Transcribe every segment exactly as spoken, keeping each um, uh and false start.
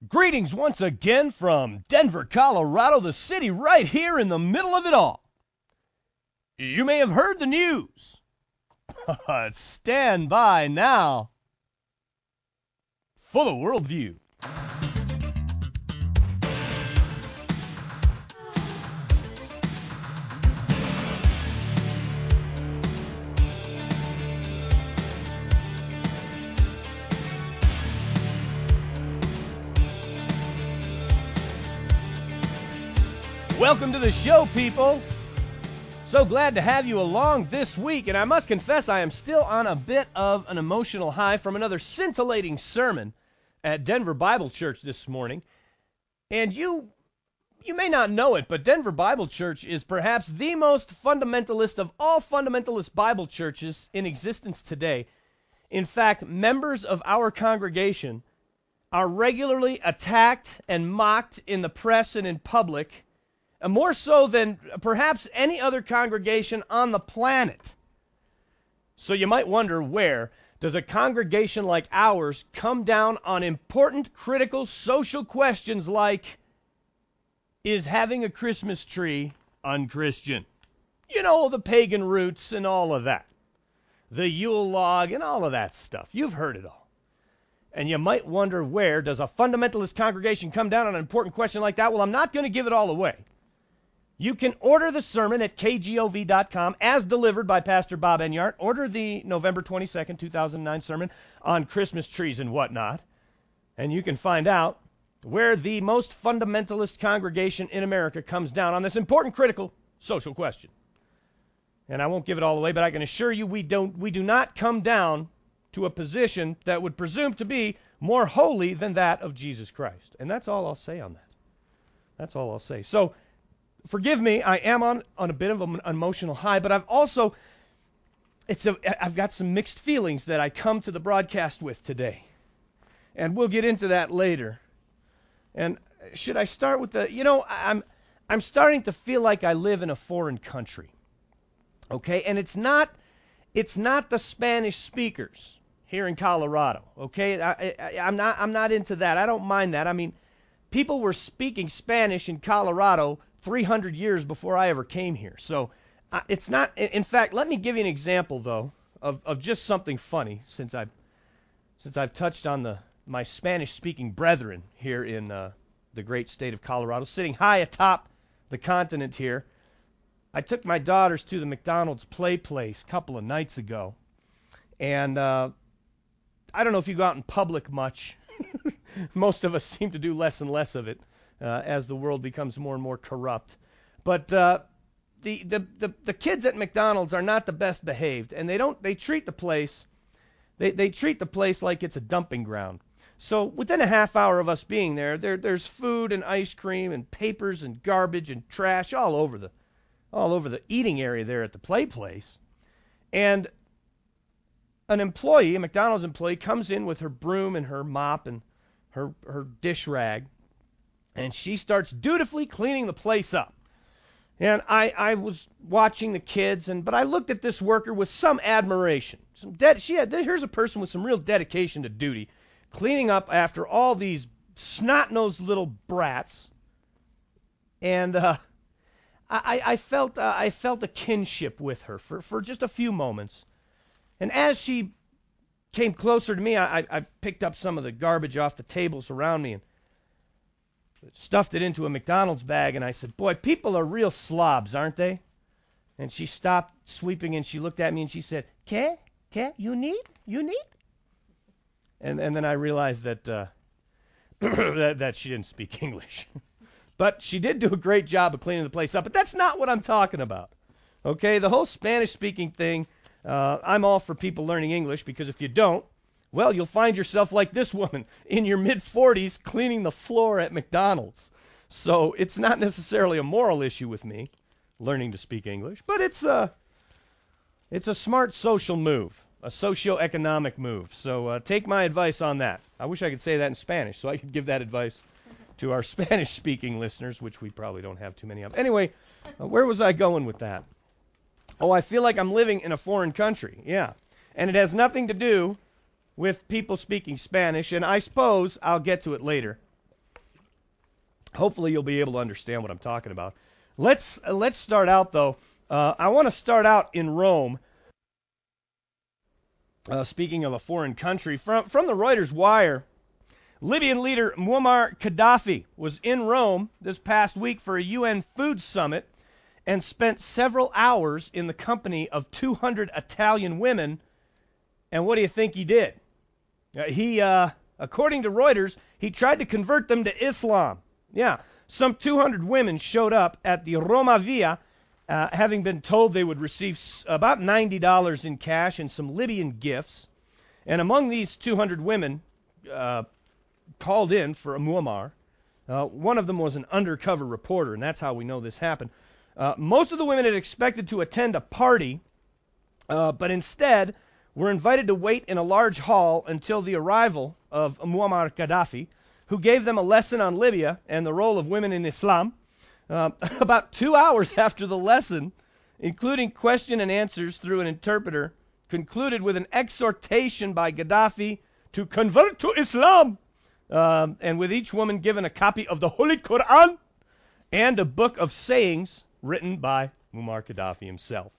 Greetings once again from Denver, Colorado, the city right here in the middle of it all. You may have heard the news. Stand by now for the worldview. Welcome to the show, people. So glad to have you along this week, and I must confess I am still on a bit of an emotional high from another scintillating sermon at Denver Bible Church this morning. And you you may not know it, but Denver Bible Church is perhaps the most fundamentalist of all fundamentalist Bible churches in existence today. In fact, members of our congregation are regularly attacked and mocked in the press and in public, more so than perhaps any other congregation on the planet. So you might wonder, where does a congregation like ours come down on important, critical social questions like, is having a Christmas tree unchristian? You know, the pagan roots and all of that. The Yule log and all of that stuff. You've heard it all. And you might wonder, where does a fundamentalist congregation come down on an important question like that? Well, I'm not going to give it all away. You can order the sermon at K G O V dot com as delivered by Pastor Bob Enyart. Order the November twenty-second, two thousand nine sermon on Christmas trees and whatnot. And you can find out where the most fundamentalist congregation in America comes down on this important, critical social question. And I won't give it all away, but I can assure you we don't we do not come down to a position that would presume to be more holy than that of Jesus Christ. And that's all I'll say on that. That's all I'll say. So, forgive me, I am on, on a bit of an emotional high, but I've also, it's a, I've got some mixed feelings that I come to the broadcast with today. And we'll get into that later. And should I start with the, you know, I'm, I'm starting to feel like I live in a foreign country. Okay, and it's not, it's not the Spanish speakers here in Colorado. Okay, I, I, I'm not, I'm not into that. I don't mind that. I mean, people were speaking Spanish in Colorado three hundred years before I ever came here. So uh, it's not, in fact, let me give you an example, though, of, of just something funny, since I've, since I've touched on the my Spanish-speaking brethren here in uh, the great state of Colorado, sitting high atop the continent here. I took my daughters to the McDonald's Play Place a couple of nights ago, and uh, I don't know if you go out in public much. Most of us seem to do less and less of it. Uh, as the world becomes more and more corrupt. But uh, the, the, the, the kids at McDonald's are not the best behaved, and they don't they treat the place they, they treat the place like it's a dumping ground. So within a half hour of us being there, there there's food and ice cream and papers and garbage and trash all over the all over the eating area there at the Play Place. And an employee, a McDonald's employee, comes in with her broom and her mop and her her dish rag. And she starts dutifully cleaning the place up. And I, I was watching the kids, and but I looked at this worker with some admiration. Some de- she had here's a person with some real dedication to duty, cleaning up after all these snot-nosed little brats. And uh, I, I felt uh, I felt a kinship with her for, for just a few moments. And as she came closer to me, I, I picked up some of the garbage off the tables around me and stuffed it into a McDonald's bag, and I said, boy, people are real slobs, aren't they? And she stopped sweeping, and she looked at me, and she said, ¿Qué? ¿Qué? You need? You need? And and then I realized that, uh, that, that she didn't speak English. But she did do a great job of cleaning the place up, but that's not what I'm talking about. Okay, the whole Spanish-speaking thing, uh, I'm all for people learning English, because if you don't, well, you'll find yourself like this woman in your mid-forties cleaning the floor at McDonald's. So it's not necessarily a moral issue with me, learning to speak English, but it's a, it's a smart social move, a socio-economic move. So uh, take my advice on that. I wish I could say that in Spanish so I could give that advice to our Spanish-speaking listeners, which we probably don't have too many of. Anyway, uh, where was I going with that? Oh, I feel like I'm living in a foreign country, yeah. And it has nothing to do with people speaking Spanish, and I suppose I'll get to it later. Hopefully you'll be able to understand what I'm talking about. Let's uh, let's start out though. Uh, I want to start out in Rome. Uh, speaking of a foreign country, from from the Reuters Wire, Libyan leader Muammar Gaddafi was in Rome this past week for a U N food summit and spent several hours in the company of two hundred Italian women. And what do you think he did? Uh, he, uh, according to Reuters, he tried to convert them to Islam. Yeah, some two hundred women showed up at the Roma Via, uh, having been told they would receive s- about ninety dollars in cash and some Libyan gifts. And among these two hundred women uh, called in for a Muammar, uh, one of them was an undercover reporter, and that's how we know this happened. Uh, most of the women had expected to attend a party, uh, but instead were invited to wait in a large hall until the arrival of Muammar Gaddafi, who gave them a lesson on Libya and the role of women in Islam. Uh, about two hours after the lesson, including question and answers through an interpreter, concluded with an exhortation by Gaddafi to convert to Islam, um, and with each woman given a copy of the Holy Quran and a book of sayings written by Muammar Gaddafi himself.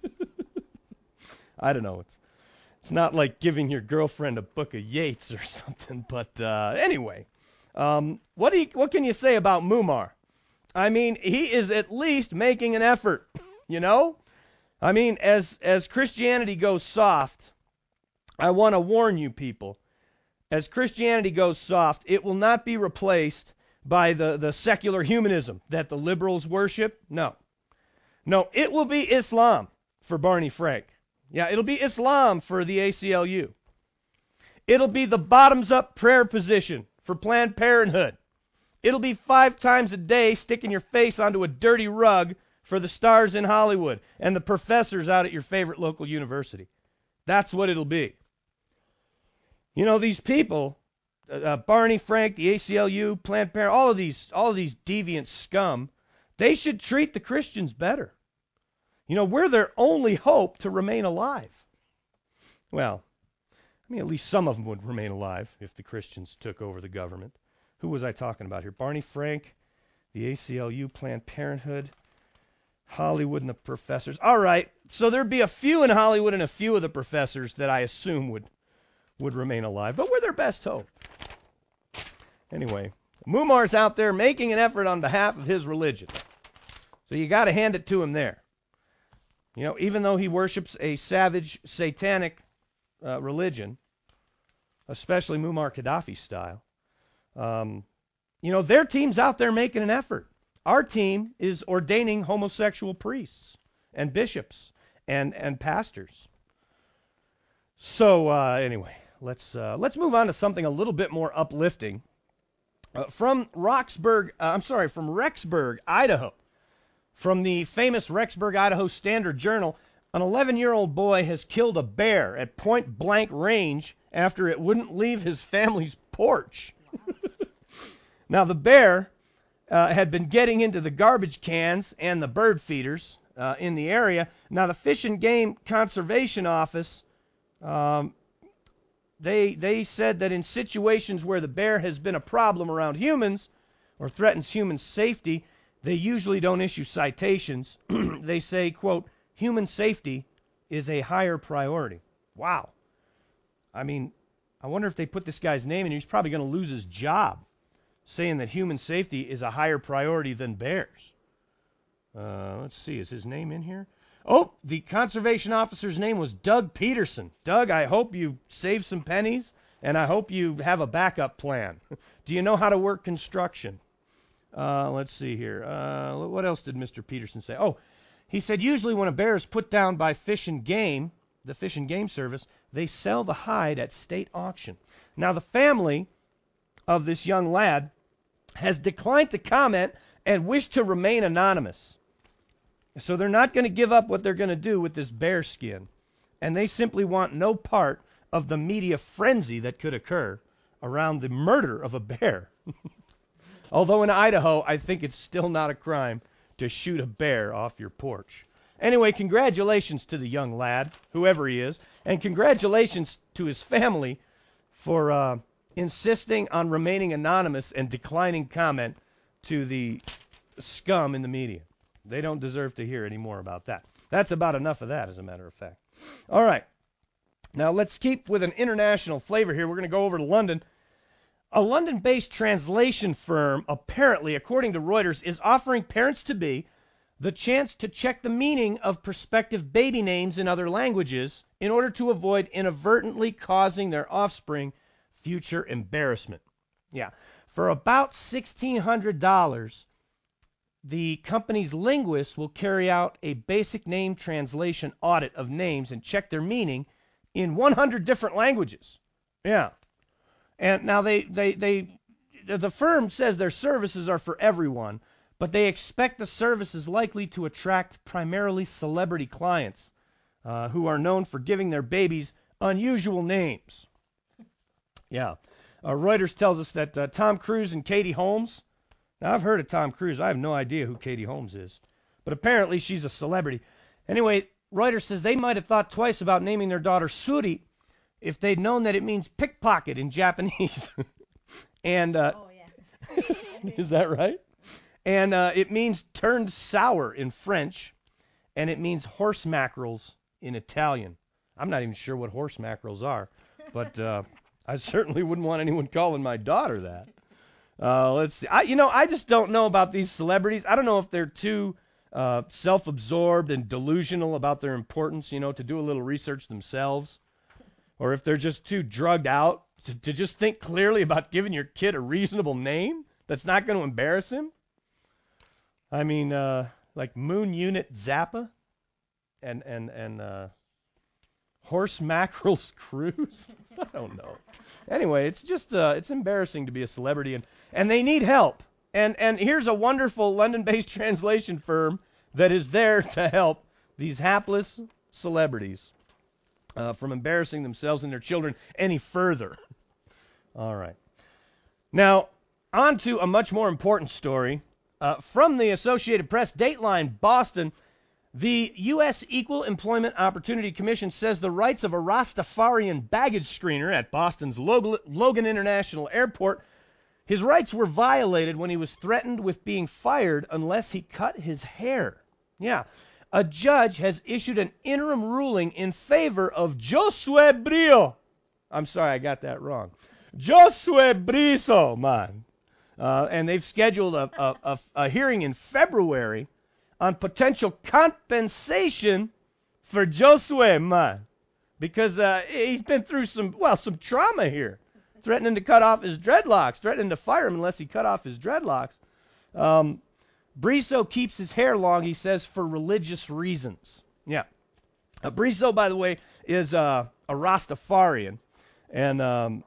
I don't know. It's it's not like giving your girlfriend a book of Yeats or something. But uh, anyway, um, what do you, what can you say about Muammar? I mean, he is at least making an effort. You know, I mean, as as Christianity goes soft, I want to warn you people. As Christianity goes soft, it will not be replaced by the, the secular humanism that the liberals worship. No. No, it will be Islam for Barney Frank. Yeah, it'll be Islam for the A C L U. It'll be the bottoms-up prayer position for Planned Parenthood. It'll be five times a day sticking your face onto a dirty rug for the stars in Hollywood and the professors out at your favorite local university. That's what it'll be. You know, these people, uh, Barney Frank, the A C L U, Planned Parenthood, all of these, all of these deviant scum, they should treat the Christians better. You know, we're their only hope to remain alive. Well, I mean, at least some of them would remain alive if the Christians took over the government. Who was I talking about here? Barney Frank, the A C L U, Planned Parenthood, Hollywood, and the professors. All right, so there'd be a few in Hollywood and a few of the professors that I assume would would remain alive, but we're their best hope. Anyway, Muammar's out there making an effort on behalf of his religion. So you got to hand it to him there. You know, even though he worships a savage, satanic uh, religion, especially Muammar Gaddafi style, um, you know, their team's out there making an effort. Our team is ordaining homosexual priests and bishops and, and pastors. So uh, anyway, let's uh, let's move on to something a little bit more uplifting. Uh, from Roxburgh, uh, I'm sorry, from Rexburg, Idaho. From the famous Rexburg, Idaho Standard Journal, an eleven-year-old boy has killed a bear at point-blank range after it wouldn't leave his family's porch. Now, the bear uh, had been getting into the garbage cans and the bird feeders uh, in the area. Now, the Fish and Game Conservation Office, um, they, they said that in situations where the bear has been a problem around humans or threatens human safety, they usually don't issue citations. They say, quote, human safety is a higher priority. Wow. I mean, I wonder if they put this guy's name in here. He's probably going to lose his job saying that human safety is a higher priority than bears. Uh, let's see. Is his name in here? Oh, the conservation officer's name was Doug Peterson. Doug, I hope you save some pennies, and I hope you have a backup plan. Do you know how to work construction? Uh, let's see here. Uh, what else did Mister Peterson say? Oh, he said usually when a bear is put down by Fish and Game, the Fish and Game Service, they sell the hide at state auction. Now, the family of this young lad has declined to comment and wished to remain anonymous. So they're not going to give up what they're going to do with this bear skin. And they simply want no part of the media frenzy that could occur around the murder of a bear. Although in Idaho, I think it's still not a crime to shoot a bear off your porch. Anyway, congratulations to the young lad, whoever he is, and congratulations to his family for uh, insisting on remaining anonymous and declining comment to the scum in the media. They don't deserve to hear any more about that. That's about enough of that, as a matter of fact. All right. Now, let's keep with an international flavor here. We're going to go over to London. A London-based translation firm, apparently, according to Reuters, is offering parents-to-be the chance to check the meaning of prospective baby names in other languages in order to avoid inadvertently causing their offspring future embarrassment. Yeah. For about sixteen hundred dollars, the company's linguists will carry out a basic name translation audit of names and check their meaning in one hundred different languages. Yeah. And now they, they, they, the firm says their services are for everyone, but they expect the service is likely to attract primarily celebrity clients uh, who are known for giving their babies unusual names. Yeah. Uh, Reuters tells us that uh, Tom Cruise and Katie Holmes. Now, I've heard of Tom Cruise. I have no idea who Katie Holmes is, but apparently she's a celebrity. Anyway, Reuters says they might have thought twice about naming their daughter Suri if they'd known that it means pickpocket in Japanese. and uh, oh, yeah. Is that right? And uh, it means turned sour in French, and it means horse mackerels in Italian. I'm not even sure what horse mackerels are, but uh, I certainly wouldn't want anyone calling my daughter that. Uh, let's see. I, you know, I just don't know about these celebrities. I don't know if they're too uh, self-absorbed and delusional about their importance, you know, to do a little research themselves, or if they're just too drugged out to, to just think clearly about giving your kid a reasonable name that's not going to embarrass him. I mean, uh, like Moon Unit Zappa and and and uh, Horse Mackerel's Cruise. I don't know. Anyway, it's just uh, it's embarrassing to be a celebrity, and and they need help. And and here's a wonderful London-based translation firm that is there to help these hapless celebrities uh, from embarrassing themselves and their children any further. All right. Now, on to a much more important story. Uh, from the Associated Press, Dateline, Boston, the U S Equal Employment Opportunity Commission says the rights of a Rastafarian baggage screener at Boston's Logan International Airport, his rights were violated when he was threatened with being fired unless he cut his hair. Yeah. A judge has issued an interim ruling in favor of Josue Brio. I'm sorry, I got that wrong. Josue Briso, man. Uh, and they've scheduled a, a, a, a hearing in February on potential compensation for Josue, man. Because uh, he's been through some, well, some trauma here. Threatening to cut off his dreadlocks, threatening to fire him unless he cut off his dreadlocks. Um, Briso keeps his hair long, he says, for religious reasons. Yeah. Uh, Briso, by the way, is uh, a Rastafarian. And um,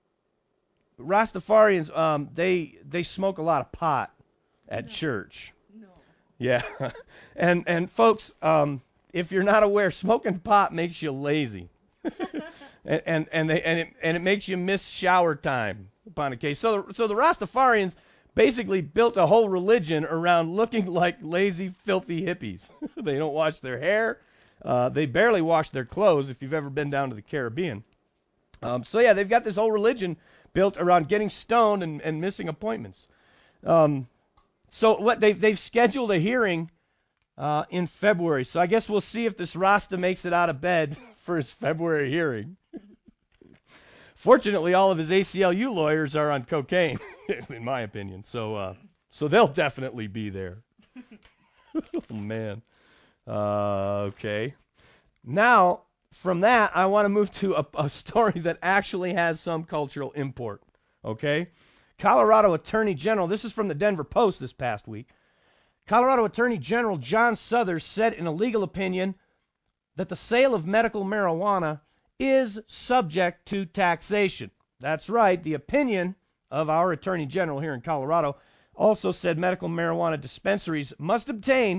Rastafarians, um, they they smoke a lot of pot at no. church. No. Yeah. and, and folks, um, if you're not aware, smoking pot makes you lazy. and, and, and, they, and, it, and it makes you miss shower time upon occasion. So, the, so the Rastafarians basically built a whole religion around looking like lazy, filthy hippies. They don't wash their hair. Uh, they barely wash their clothes if you've ever been down to the Caribbean. Um, so, yeah, they've got this whole religion built around getting stoned and, and missing appointments. Um, so what they've, they've scheduled a hearing uh, in February. So I guess we'll see if this Rasta makes it out of bed for his February hearing. Fortunately, all of his A C L U lawyers are on cocaine, in my opinion. So, uh, so they'll definitely be there. Oh, man. Uh, okay. Now, from that, I want to move to a, a story that actually has some cultural import. Okay? Colorado Attorney General, this is from the Denver Post this past week. Colorado Attorney General John Suthers said in a legal opinion that the sale of medical marijuana is subject to taxation. That's right. The opinion of our Attorney General here in Colorado also said medical marijuana dispensaries must obtain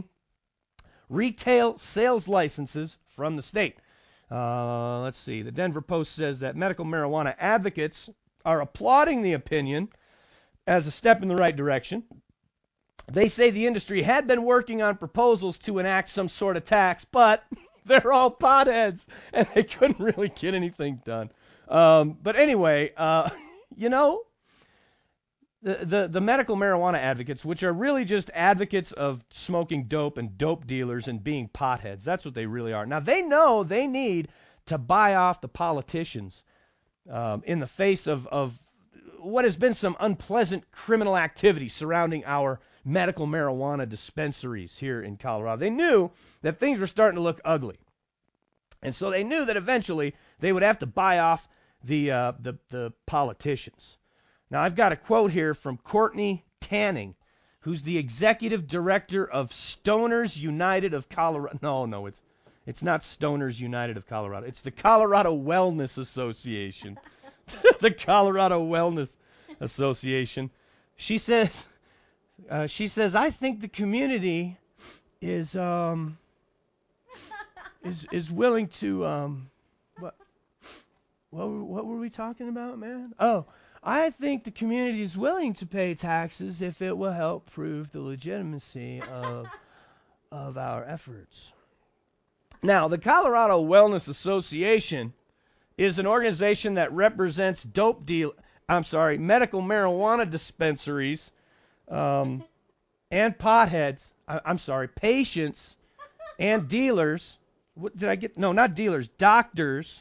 retail sales licenses from the state. Uh, let's see. The Denver Post says that medical marijuana advocates are applauding the opinion as a step in the right direction. They say the industry had been working on proposals to enact some sort of tax, but they're all potheads, and they couldn't really get anything done. Um, but anyway, uh, you know, the, the, the medical marijuana advocates, which are really just advocates of smoking dope and dope dealers and being potheads. That's what they really are. Now, they know they need to buy off the politicians um, in the face of, of what has been some unpleasant criminal activity surrounding our medical marijuana dispensaries here in Colorado. They knew that things were starting to look ugly. And so they knew that eventually they would have to buy off the uh, the, the politicians. Now, I've got a quote here from Courtney Tanning, who's the executive director of Stoners United of Colorado. No, no, it's it's not Stoners United of Colorado. It's the Colorado Wellness Association. The Colorado Wellness Association. She says, uh, she says, I think the community is um is is willing to um what what were, what were we talking about, man? Oh. I think the community is willing to pay taxes if it will help prove the legitimacy of, of our efforts. Now, the Colorado Wellness Association is an organization that represents dope deal, I'm sorry, medical marijuana dispensaries um, and potheads. I, I'm sorry, patients and dealers. What did I get? No, not dealers, doctors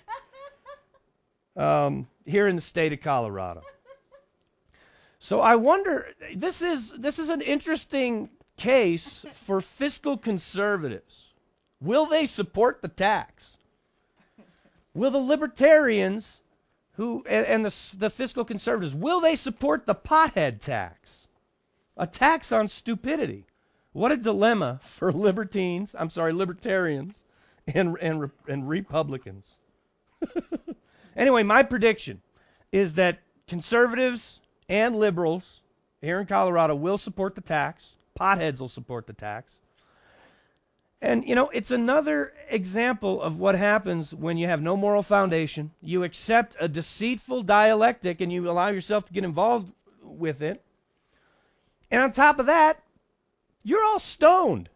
um, here in the state of Colorado. So I wonder, this is this is an interesting case for fiscal conservatives. Will they support the tax? Will the libertarians who and, and the, the fiscal conservatives, will they support the pothead tax? A tax on stupidity. What a dilemma for libertines, I'm sorry, libertarians and, and, and Republicans. Anyway, my prediction is that conservatives and liberals here in Colorado will support the tax. Potheads will support the tax. And, you know, it's another example of what happens when you have no moral foundation. You accept a deceitful dialectic and you allow yourself to get involved with it. And on top of that, you're all stoned.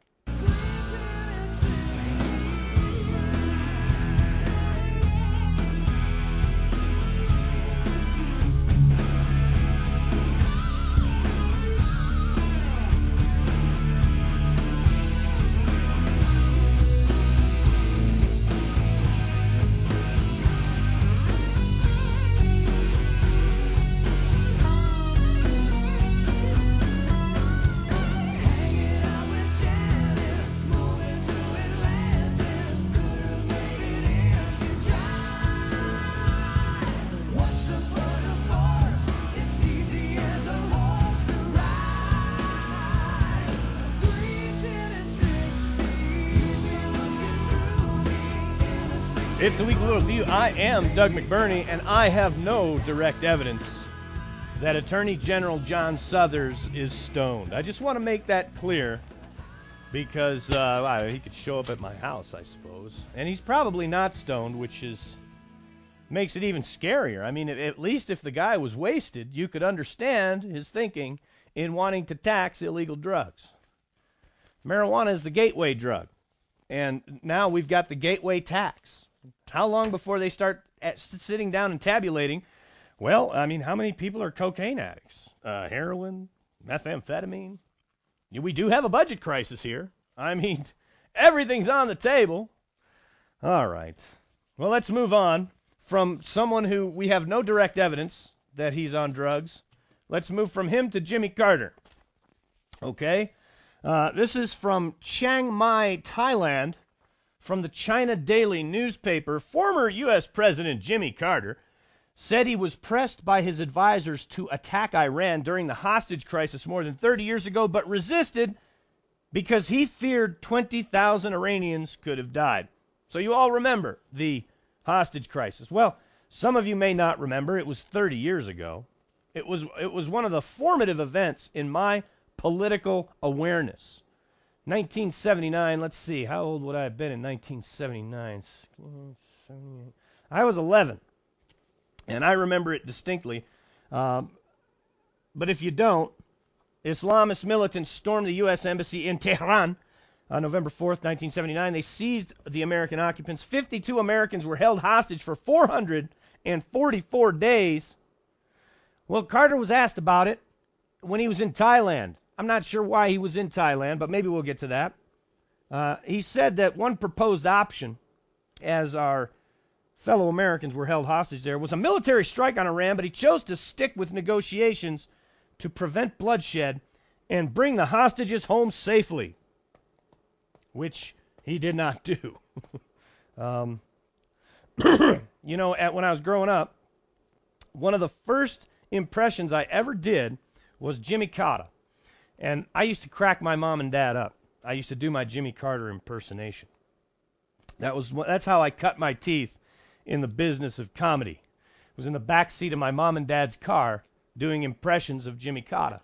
It's the Weekly Little View. I am Doug McBurney, and I have no direct evidence that Attorney General John Suthers is stoned. I just want to make that clear because uh, well, he could show up at my house, I suppose. And he's probably not stoned, which is makes it even scarier. I mean, at least if the guy was wasted, you could understand his thinking in wanting to tax illegal drugs. Marijuana is the gateway drug, and now we've got the gateway tax. How long before they start at sitting down and tabulating? Well, I mean, how many people are cocaine addicts? Uh, heroin, methamphetamine? We do have a budget crisis here. I mean, everything's on the table. All right. Well, let's move on from someone who we have no direct evidence that he's on drugs. Let's move from him to Jimmy Carter. Okay? Uh, this is from Chiang Mai, Thailand. From the China Daily newspaper, former U S President Jimmy Carter said he was pressed by his advisors to attack Iran during the hostage crisis more than thirty years ago, but resisted because he feared twenty thousand Iranians could have died. So you all remember the hostage crisis. Well, some of you may not remember. It was thirty years ago. It was, it was one of the formative events in my political awareness. nineteen seventy-nine, let's see, how old would I have been in nineteen seventy-nine? I was eleven, and I remember it distinctly. Um, but if you don't, Islamist militants stormed the U S Embassy in Tehran on November fourth, nineteen seventy-nine. They seized the American occupants. fifty-two Americans were held hostage for four hundred forty-four days. Well, Carter was asked about it, when he was in Thailand. I'm not sure why he was in Thailand, but maybe we'll get to that. Uh, he said that one proposed option, as our fellow Americans were held hostage there, was a military strike on Iran, but he chose to stick with negotiations to prevent bloodshed and bring the hostages home safely, which he did not do. um, you know, at, when I was growing up, one of the first impressions I ever did was Jimmy Carter. And I used to crack my mom and dad up. I used to do my Jimmy Carter impersonation. That was that's how I cut my teeth in the business of comedy. I was in the back seat of my mom and dad's car doing impressions of Jimmy Carter.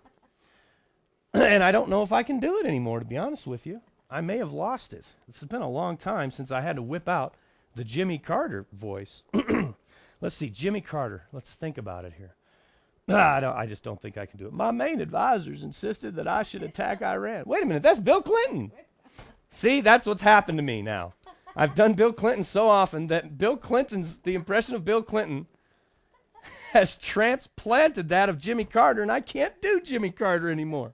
And I don't know if I can do it anymore, to be honest with you. I may have lost it. It's been a long time since I had to whip out the Jimmy Carter voice. Let's see, Jimmy Carter. Let's think about it here. Ah, I, don't, I just don't think I can do it. My main advisors insisted that I should attack Iran. Wait a minute, that's Bill Clinton. See, that's what's happened to me now. I've done Bill Clinton so often that Bill Clinton's, the impression of Bill Clinton has transplanted that of Jimmy Carter, and I can't do Jimmy Carter anymore.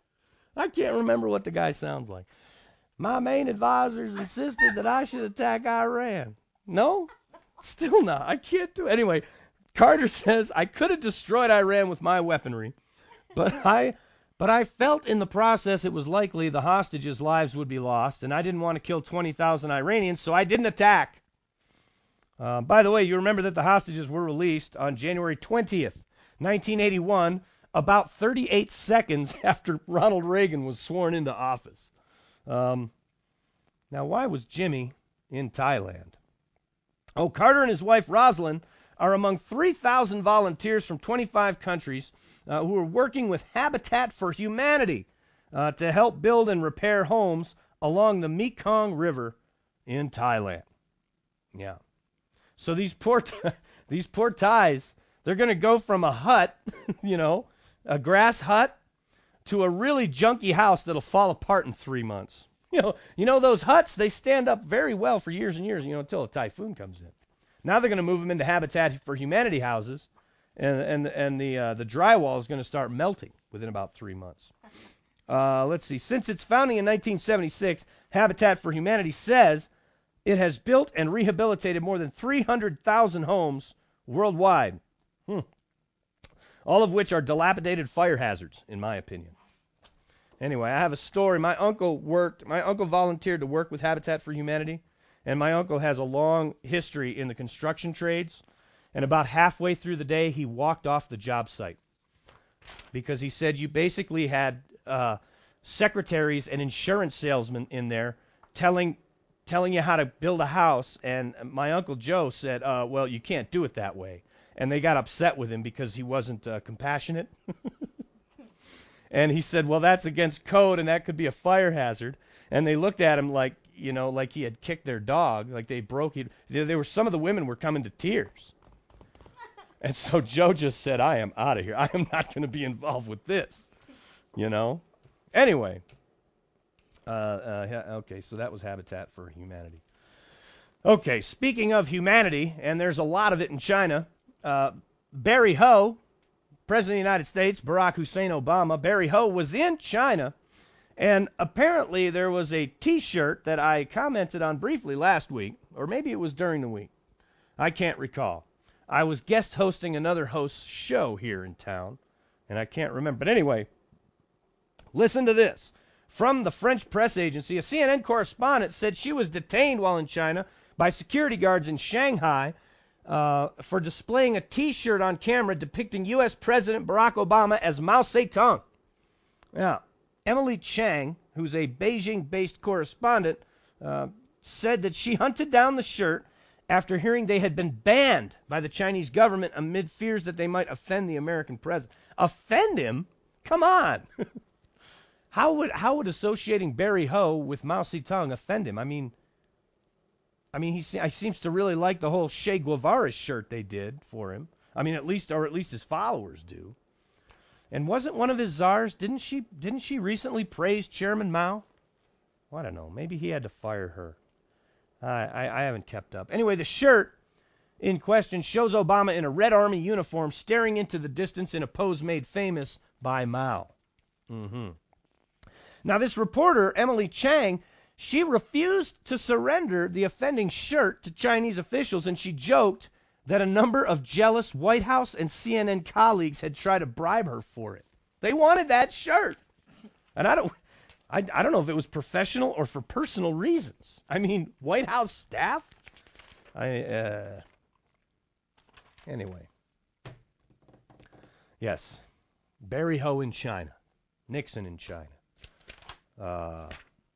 I can't remember what the guy sounds like. My main advisors insisted that I should attack Iran. No, still not. I can't do it. Anyway, Carter says, I could have destroyed Iran with my weaponry, but I but I felt in the process it was likely the hostages' lives would be lost, and I didn't want to kill twenty thousand Iranians, so I didn't attack. Uh, by the way, you remember that the hostages were released on January twentieth, nineteen eighty-one, about thirty-eight seconds after Ronald Reagan was sworn into office. Um, now, why was Jimmy in Thailand? Oh, Carter and his wife, Rosalind, are among three thousand volunteers from twenty-five countries uh, who are working with Habitat for Humanity uh, to help build and repair homes along the Mekong River in Thailand. Yeah. So these poor, t- these poor Thais, they're going to go from a hut, you know, a grass hut, to a really junky house that'll fall apart in three months. You know, you know those huts, they stand up very well for years and years, you know, until a typhoon comes in. Now they're going to move them into Habitat for Humanity houses, and and and the uh, the drywall is going to start melting within about three months. Uh, let's see. Since its founding in nineteen seventy-six, Habitat for Humanity says it has built and rehabilitated more than three hundred thousand homes worldwide, hmm. all of which are dilapidated fire hazards, in my opinion. Anyway, I have a story. My uncle worked. My uncle volunteered to work with Habitat for Humanity. And my uncle has a long history in the construction trades. And about halfway through the day, he walked off the job site. Because he said you basically had uh, secretaries and insurance salesmen in there telling telling you how to build a house. And my Uncle Joe said, uh, well, you can't do it that way. And they got upset with him because he wasn't uh, compassionate. And he said, well, that's against code, and that could be a fire hazard. And they looked at him like, you know, like he had kicked their dog, like they broke it. There, there were some of the women were coming to tears. And so Joe just said, I am out of here. I am not going to be involved with this, you know. Anyway, uh, uh, okay, so that was Habitat for Humanity. Okay, speaking of humanity, and there's a lot of it in China, uh, Barry Ho, President of the United States, Barack Hussein Obama, Barry Ho was in China. And apparently there was a T-shirt that I commented on briefly last week, or maybe it was during the week. I can't recall. I was guest hosting another host's show here in town, and I can't remember. But anyway, listen to this. From the French press agency, a C N N correspondent said she was detained while in China by security guards in Shanghai uh, for displaying a T-shirt on camera depicting U S President Barack Obama as Mao Zedong. Yeah. Emily Chang, who's a Beijing-based correspondent, uh, said that she hunted down the shirt after hearing they had been banned by the Chinese government amid fears that they might offend the American president. Offend him? Come on. how would how would associating Barry Ho with Mao Zedong offend him? I mean, I mean, he, se- he seems to really like the whole Che Guevara shirt they did for him. I mean, at least, or at least his followers do. And wasn't one of his czars, didn't she didn't she recently praise Chairman Mao? Well, I don't know. Maybe he had to fire her. I, I, I haven't kept up. Anyway, the shirt in question shows Obama in a Red Army uniform staring into the distance in a pose made famous by Mao. Mm-hmm. Now, this reporter, Emily Chang, she refused to surrender the offending shirt to Chinese officials, and she joked that a number of jealous White House and C N N colleagues had tried to bribe her for it. They wanted that shirt. And I don't I, I don't know if it was professional or for personal reasons. I mean, White House staff? I uh Anyway. Yes. Barry Ho in China. Nixon in China. Uh,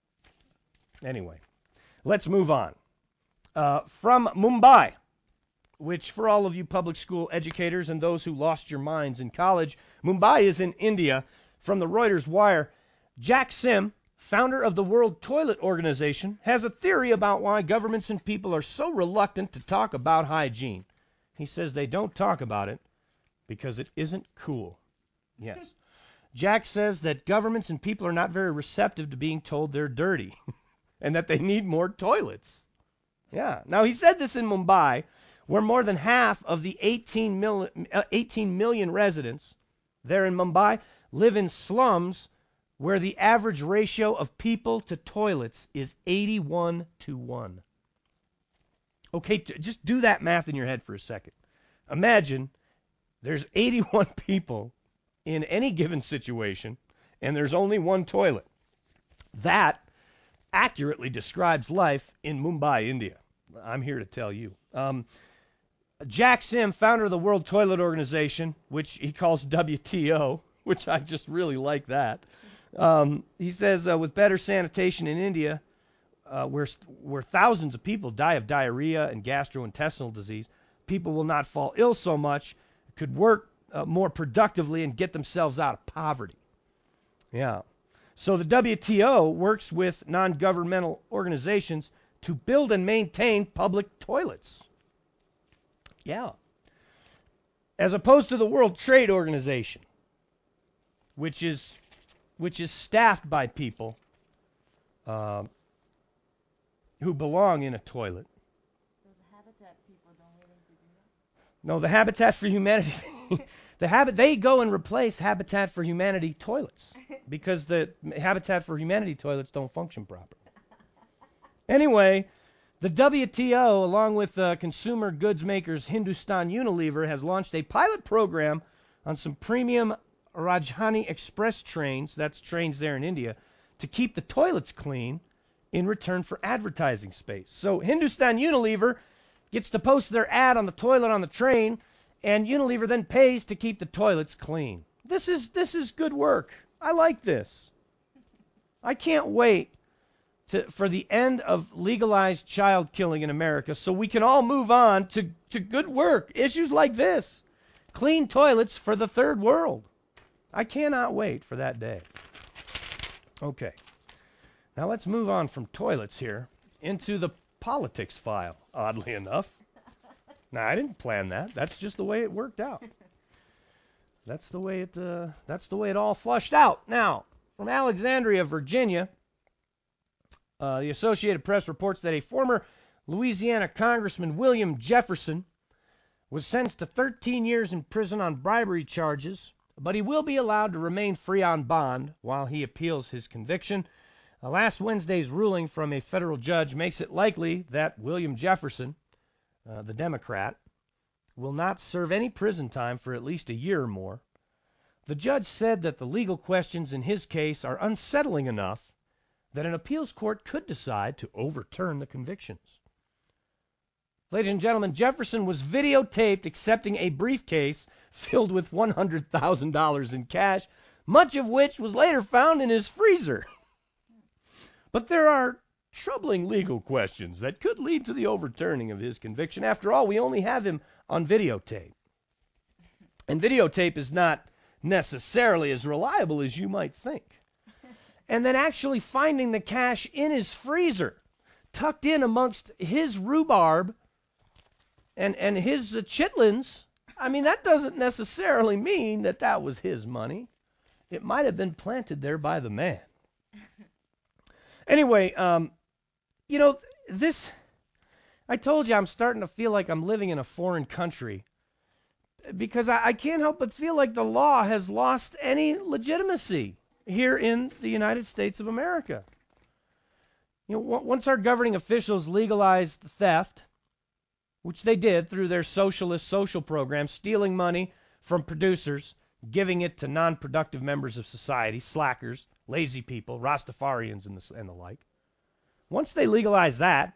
anyway, let's move on. Uh, from Mumbai, which for all of you public school educators and those who lost your minds in college, Mumbai is in India. From the Reuters Wire, Jack Sim, founder of the World Toilet Organization, has a theory about why governments and people are so reluctant to talk about hygiene. He says they don't talk about it because it isn't cool. Yes. Jack says that governments and people are not very receptive to being told they're dirty and that they need more toilets. Yeah. Now, he said this in Mumbai, where more than half of the eighteen, mil- uh, eighteen million residents there in Mumbai live in slums where the average ratio of people to toilets is eighty-one to one. Okay, t- just do that math in your head for a second. Imagine there's eighty-one people in any given situation, and there's only one toilet. That accurately describes life in Mumbai, India. I'm here to tell you. Um, Jack Sim, founder of the World Toilet Organization, which he calls W T O, which I just really like that. Um, he says, uh, with better sanitation in India, uh, where, where thousands of people die of diarrhea and gastrointestinal disease, people will not fall ill so much, could work Uh, more productively and get themselves out of poverty. Yeah. So the W T O works with non-governmental organizations to build and maintain public toilets. Yeah. As opposed to the World Trade Organization, which is which is staffed by people uh, who belong in a toilet. Those Habitat people don't willing to do that? No, the Habitat for Humanity. The habit they go and replace Habitat for Humanity toilets because the Habitat for Humanity toilets don't function properly. Anyway, the W T O, along with uh, consumer goods makers Hindustan Unilever, has launched a pilot program on some premium Rajdhani Express trains, that's trains there in India, to keep the toilets clean in return for advertising space. So Hindustan Unilever gets to post their ad on the toilet on the train, and Unilever then pays to keep the toilets clean. This is this is good work. I like this. I can't wait to, for the end of legalized child killing in America so we can all move on to, to good work. Issues like this. Clean toilets for the third world. I cannot wait for that day. Okay. Now let's move on from toilets here into the politics file, oddly enough. Now, I didn't plan that. That's just the way it worked out. That's the way it. Uh, that's the way it all flushed out. Now, from Alexandria, Virginia, uh, the Associated Press reports that a former Louisiana Congressman, William Jefferson, was sentenced to thirteen years in prison on bribery charges, but he will be allowed to remain free on bond while he appeals his conviction. Uh, last Wednesday's ruling from a federal judge makes it likely that William Jefferson, Uh, the Democrat, will not serve any prison time for at least a year or more. The judge said that the legal questions in his case are unsettling enough that an appeals court could decide to overturn the convictions. Ladies and gentlemen, Jefferson was videotaped accepting a briefcase filled with one hundred thousand dollars in cash, much of which was later found in his freezer. But there are troubling legal questions that could lead to the overturning of his conviction. After all, we only have him on videotape. And videotape is not necessarily as reliable as you might think. And then actually finding the cash in his freezer, tucked in amongst his rhubarb and, and his uh, chitlins, I mean, that doesn't necessarily mean that that was his money. It might have been planted there by the man. Anyway, um, you know, this, I told you I'm starting to feel like I'm living in a foreign country because I, I can't help but feel like the law has lost any legitimacy here in the United States of America. You know, w- once our governing officials legalized theft, which they did through their socialist social program, stealing money from producers, giving it to non-productive members of society, slackers, lazy people, Rastafarians and the, and the like. Once they legalized that,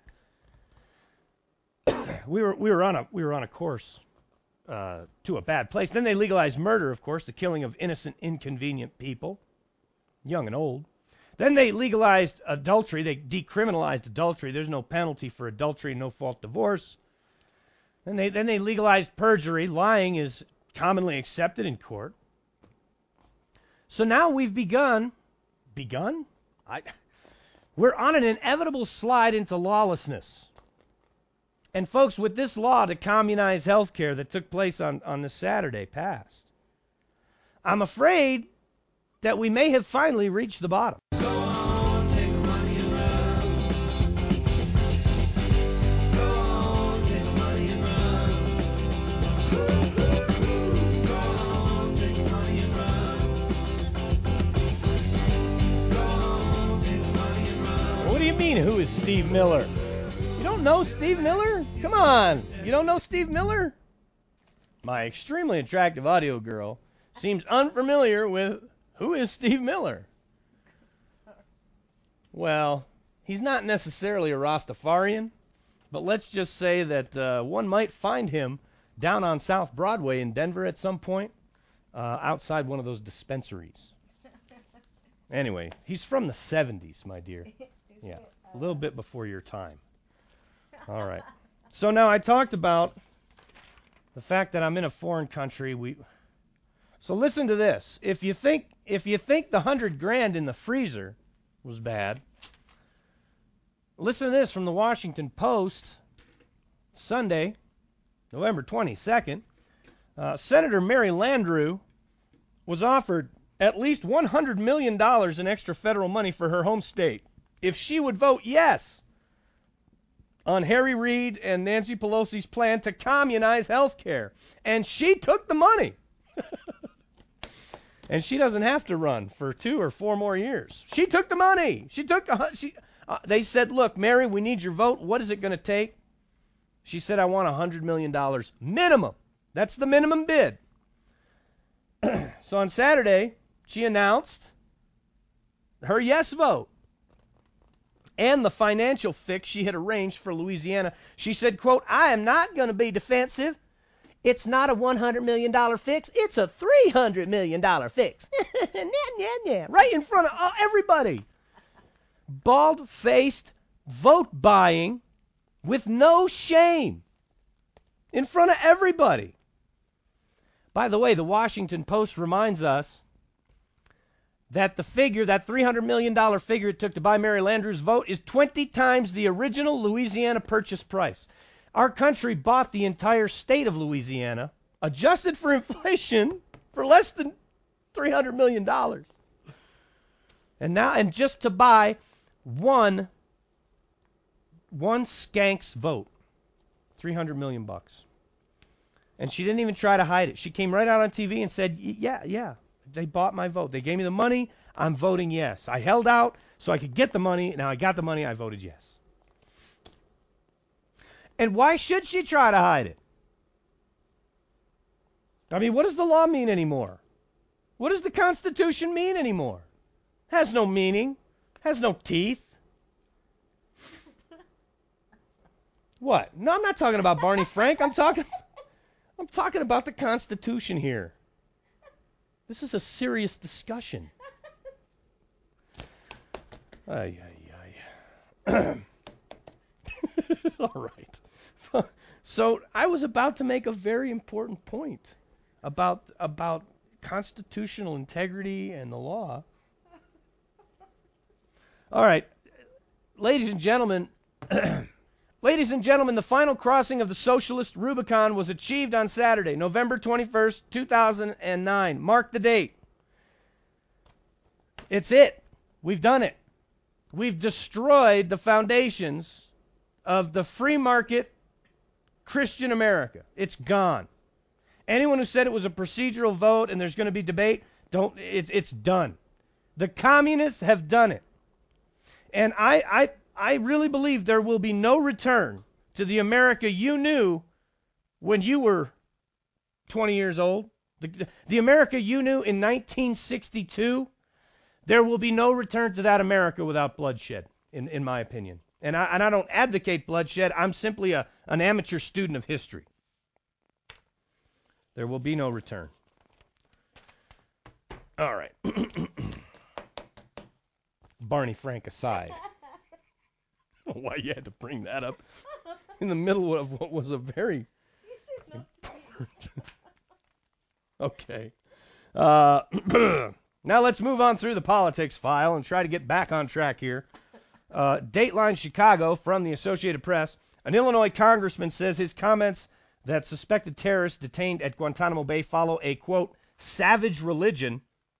we were we were on a we were on a course uh, to a bad place. Then they legalized murder, of course, the killing of innocent, inconvenient people, young and old. Then they legalized adultery. They decriminalized adultery. There's no penalty for adultery, no fault divorce. Then they then they legalized perjury. Lying is commonly accepted in court. So now we've begun, begun? I, we're on an inevitable slide into lawlessness. And folks, with this law to communize healthcare that took place on, on this Saturday past, I'm afraid that we may have finally reached the bottom. Go on, take the money and run. Go on, take the money and run. Go on, take the money and run. Go on, take the money and run. What do you mean, who is Steve Miller? You don't know Steve Miller? Come on. You don't know Steve Miller? My extremely attractive audio girl seems unfamiliar with who is Steve Miller. Well, he's not necessarily a Rastafarian, but let's just say that uh, one might find him down on South Broadway in Denver at some point, uh, outside one of those dispensaries. Anyway, he's from the seventies, my dear. Yeah, a little bit before your time. All right. So now I talked about the fact that I'm in a foreign country. We So listen to this. If you think if you think the hundred grand in the freezer was bad, listen to this from the Washington Post, Sunday, November twenty-second. Uh, Senator Mary Landrieu was offered at least one hundred million dollars in extra federal money for her home state if she would vote yes on Harry Reid and Nancy Pelosi's plan to communize health care. And she took the money. And she doesn't have to run for two or four more years. She took the money. She took. A, she. Uh, they said, "Look, Mary, we need your vote. What is it going to take?" She said, "I want a hundred million dollars minimum. That's the minimum bid." So on Saturday, she announced her yes vote and the financial fix she had arranged for Louisiana. She said, "Quote: I am not going to be defensive. It's not a one hundred million dollars fix. It's a three hundred million dollars fix." Nah, nah, nah. Right in front of uh, everybody. Bald-faced vote buying with no shame. In front of everybody. By the way, the Washington Post reminds us that the figure, that three hundred million dollars figure it took to buy Mary Landrieu's vote is twenty times the original Louisiana purchase price. Our country bought the entire state of Louisiana, adjusted for inflation, for less than three hundred million dollars. And now, and just to buy one, one skank's vote, three hundred million bucks. And she didn't even try to hide it. She came right out on T V and said, yeah, yeah, they bought my vote. They gave me the money. I'm voting yes. I held out so I could get the money. Now I got the money. I voted yes. And why should she try to hide it? I mean, what does the law mean anymore? What does the Constitution mean anymore? Has no meaning. Has no teeth. What? No, I'm not talking about Barney Frank. I'm talking I'm talking about the Constitution here. This is a serious discussion. Ay, ay, ay. All right. So I was about to make a very important point about about constitutional integrity and the law. All right. Ladies and gentlemen, ladies and gentlemen, the final crossing of the socialist Rubicon was achieved on Saturday, November twenty-first, two thousand nine. Mark the date. It's it. We've done it. We've destroyed the foundations of the free market Christian America. It's gone. Anyone who said it was a procedural vote and there's going to be debate, don't. It's it's done. The communists have done it, and I I I really believe there will be no return to the America you knew when you were twenty years old. The, the America you knew in nineteen sixty-two. There will be no return to that America without bloodshed, in in my opinion. And I, and I don't advocate bloodshed. I'm simply a, an amateur student of history. There will be no return. All right. Barney Frank aside. Why you had to bring that up in the middle of what was a very important... Okay. Uh, now let's move on through the politics file and try to get back on track here. Uh, Dateline Chicago from the Associated Press. An Illinois congressman says his comments that suspected terrorists detained at Guantanamo Bay follow a, quote, savage religion.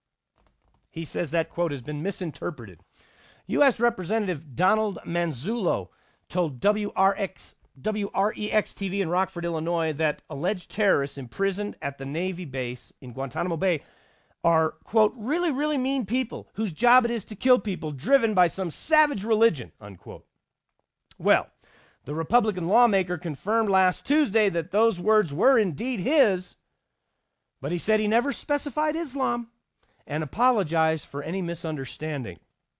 He says that quote has been misinterpreted. U S. Representative Donald Manzullo told W R X, W R E X T V in Rockford, Illinois, that alleged terrorists imprisoned at the Navy base in Guantanamo Bay are, quote, really, really mean people whose job it is to kill people driven by some savage religion, unquote. Well, the Republican lawmaker confirmed last Tuesday that those words were indeed his, but he said he never specified Islam and apologized for any misunderstanding.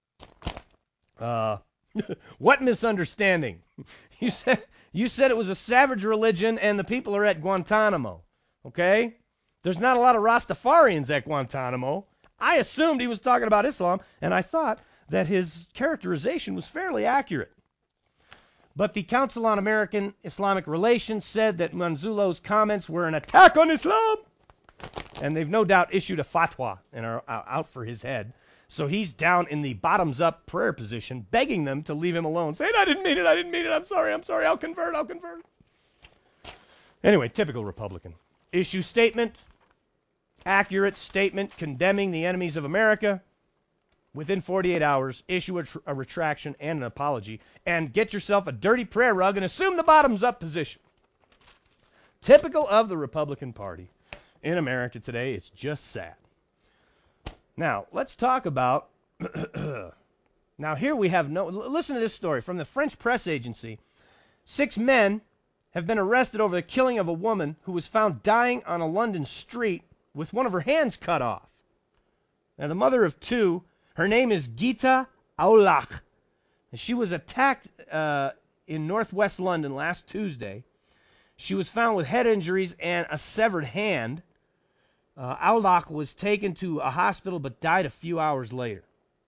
Uh, what misunderstanding? You said, you said it was a savage religion and the people are at Guantanamo, okay? There's not a lot of Rastafarians at Guantanamo. I assumed he was talking about Islam, and I thought that his characterization was fairly accurate. But the Council on American Islamic Relations said that Manzullo's comments were an attack on Islam, and they've no doubt issued a fatwa and are out for his head. So he's down in the bottoms-up prayer position, begging them to leave him alone, saying, I didn't mean it, I didn't mean it, I'm sorry, I'm sorry, I'll convert, I'll convert. Anyway, typical Republican. Issue statement, accurate statement condemning the enemies of America. Within forty-eight hours, issue a, tr- a retraction and an apology, and get yourself a dirty prayer rug and assume the bottoms-up position. Typical of the Republican Party in America today. It's just sad. Now, let's talk about... now, here we have no... Listen to this story from the French press agency. Six men have been arrested over the killing of a woman who was found dying on a London street with one of her hands cut off. Now, the mother of two, her name is Gita Aulach. And she was attacked uh, in northwest London last Tuesday. She was found with head injuries and a severed hand. Uh, Aulach was taken to a hospital but died a few hours later.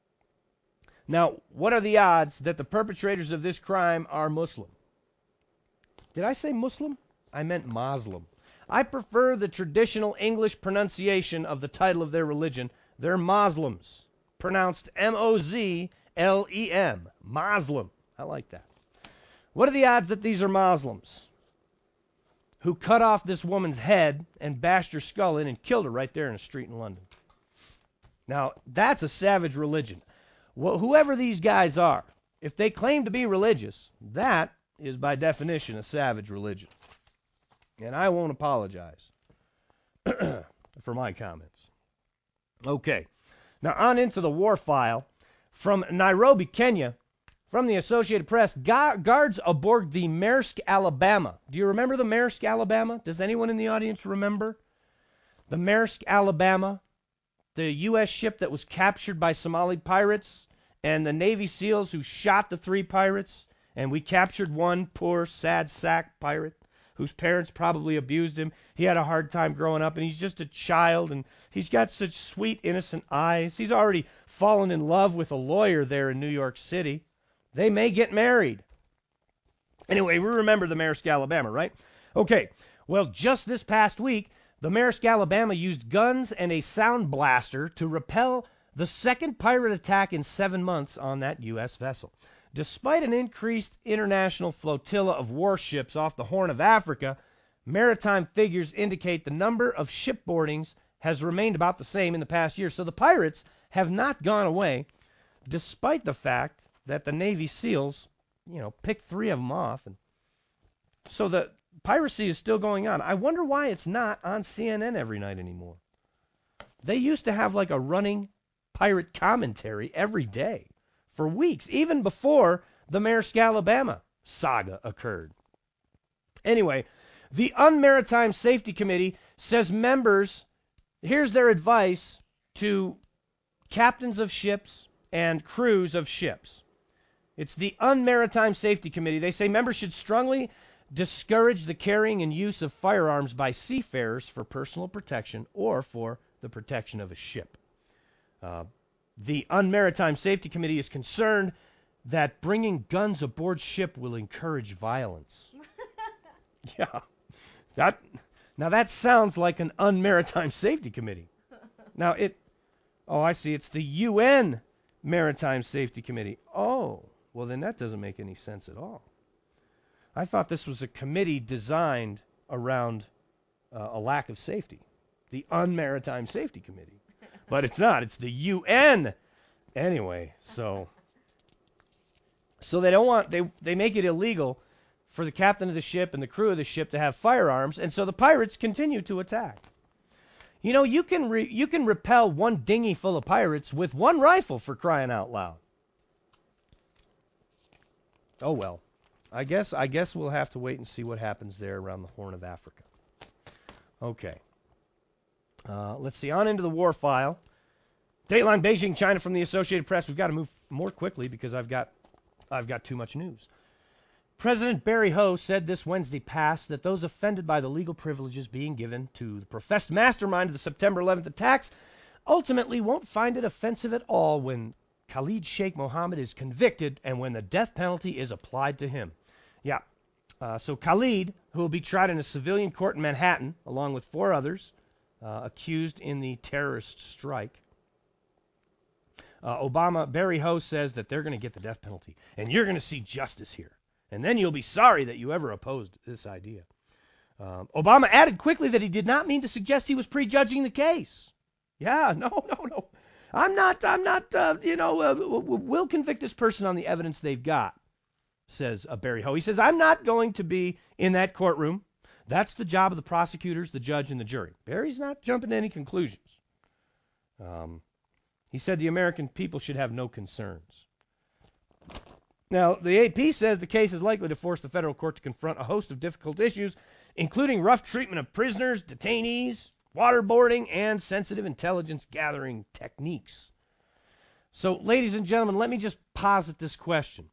Now, what are the odds that the perpetrators of this crime are Muslim? Did I say Muslim? I meant Muslim. I prefer the traditional English pronunciation of the title of their religion. They're Muslims, pronounced M O Z L E M, Muslim. I like that. What are the odds that these are Muslims who cut off this woman's head and bashed her skull in and killed her right there in a street in London? Now, that's a savage religion. Well, whoever these guys are, if they claim to be religious, that is by definition a savage religion. And I won't apologize for my comments. Okay. Now on into the war file. From Nairobi, Kenya, from the Associated Press, gu- guards aboard the Maersk, Alabama. Do you remember the Maersk, Alabama? Does anyone in the audience remember? The Maersk, Alabama, the U S ship that was captured by Somali pirates and the Navy SEALs who shot the three pirates, and we captured one poor, sad sack pirate whose parents probably abused him. He had a hard time growing up, and he's just a child, and he's got such sweet, innocent eyes. He's already fallen in love with a lawyer there in New York City. They may get married. Anyway, we remember the Maersk, Alabama, right? Okay, well, just this past week, the Maersk, Alabama used guns and a sound blaster to repel the second pirate attack in seven months on that U S vessel. Despite an increased international flotilla of warships off the Horn of Africa, maritime figures indicate the number of shipboardings has remained about the same in the past year. So the pirates have not gone away, despite the fact that the Navy SEALs you know, pick three of them off. And so the piracy is still going on. I wonder why it's not on C N N every night anymore. They used to have like a running pirate commentary every day for weeks, even before the Maersk, Alabama saga occurred. Anyway, the Unmaritime Safety Committee says members, here's their advice to captains of ships and crews of ships. It's the Unmaritime Safety Committee. They say members should strongly discourage the carrying and use of firearms by seafarers for personal protection or for the protection of a ship. Uh, the Unmaritime Safety Committee is concerned that bringing guns aboard ship will encourage violence. Yeah. That, now that sounds like an Unmaritime Safety Committee. Now it, oh, I see. It's the U N Maritime Safety Committee. Oh, well then that doesn't make any sense at all. I thought this was a committee designed around uh, a lack of safety. The Unmaritime Safety Committee. But it's not. It's the U N. Anyway, so so they don't want they they make it illegal for the captain of the ship and the crew of the ship to have firearms, and so the pirates continue to attack. You know, you can re- you can repel one dinghy full of pirates with one rifle, for crying out loud. Oh well. I guess I guess we'll have to wait and see what happens there around the Horn of Africa. Okay. Uh, let's see. On into the war file. Dateline Beijing, China from the Associated Press. We've got to move more quickly because I've got I've got too much news. President Barry Ho said this Wednesday past that those offended by the legal privileges being given to the professed mastermind of the September eleventh attacks ultimately won't find it offensive at all when Khalid Sheikh Mohammed is convicted and when the death penalty is applied to him. Yeah. Uh, so Khalid, who will be tried in a civilian court in Manhattan, along with four others, uh, accused in the terrorist strike. Uh, Obama, Barry Ho says that they're going to get the death penalty, and you're going to see justice here. And then you'll be sorry that you ever opposed this idea. Um, Obama added quickly that he did not mean to suggest he was prejudging the case. Yeah, no, no, no. I'm not, I'm not, uh, you know, uh, we'll convict this person on the evidence they've got, says uh, Barry Ho. He says, I'm not going to be in that courtroom. That's the job of the prosecutors, the judge, and the jury. Barry's not jumping to any conclusions. Um, he said the American people should have no concerns. Now, the A P says the case is likely to force the federal court to confront a host of difficult issues, including rough treatment of prisoners, detainees, waterboarding, and sensitive intelligence gathering techniques. So, ladies and gentlemen, let me just posit this question.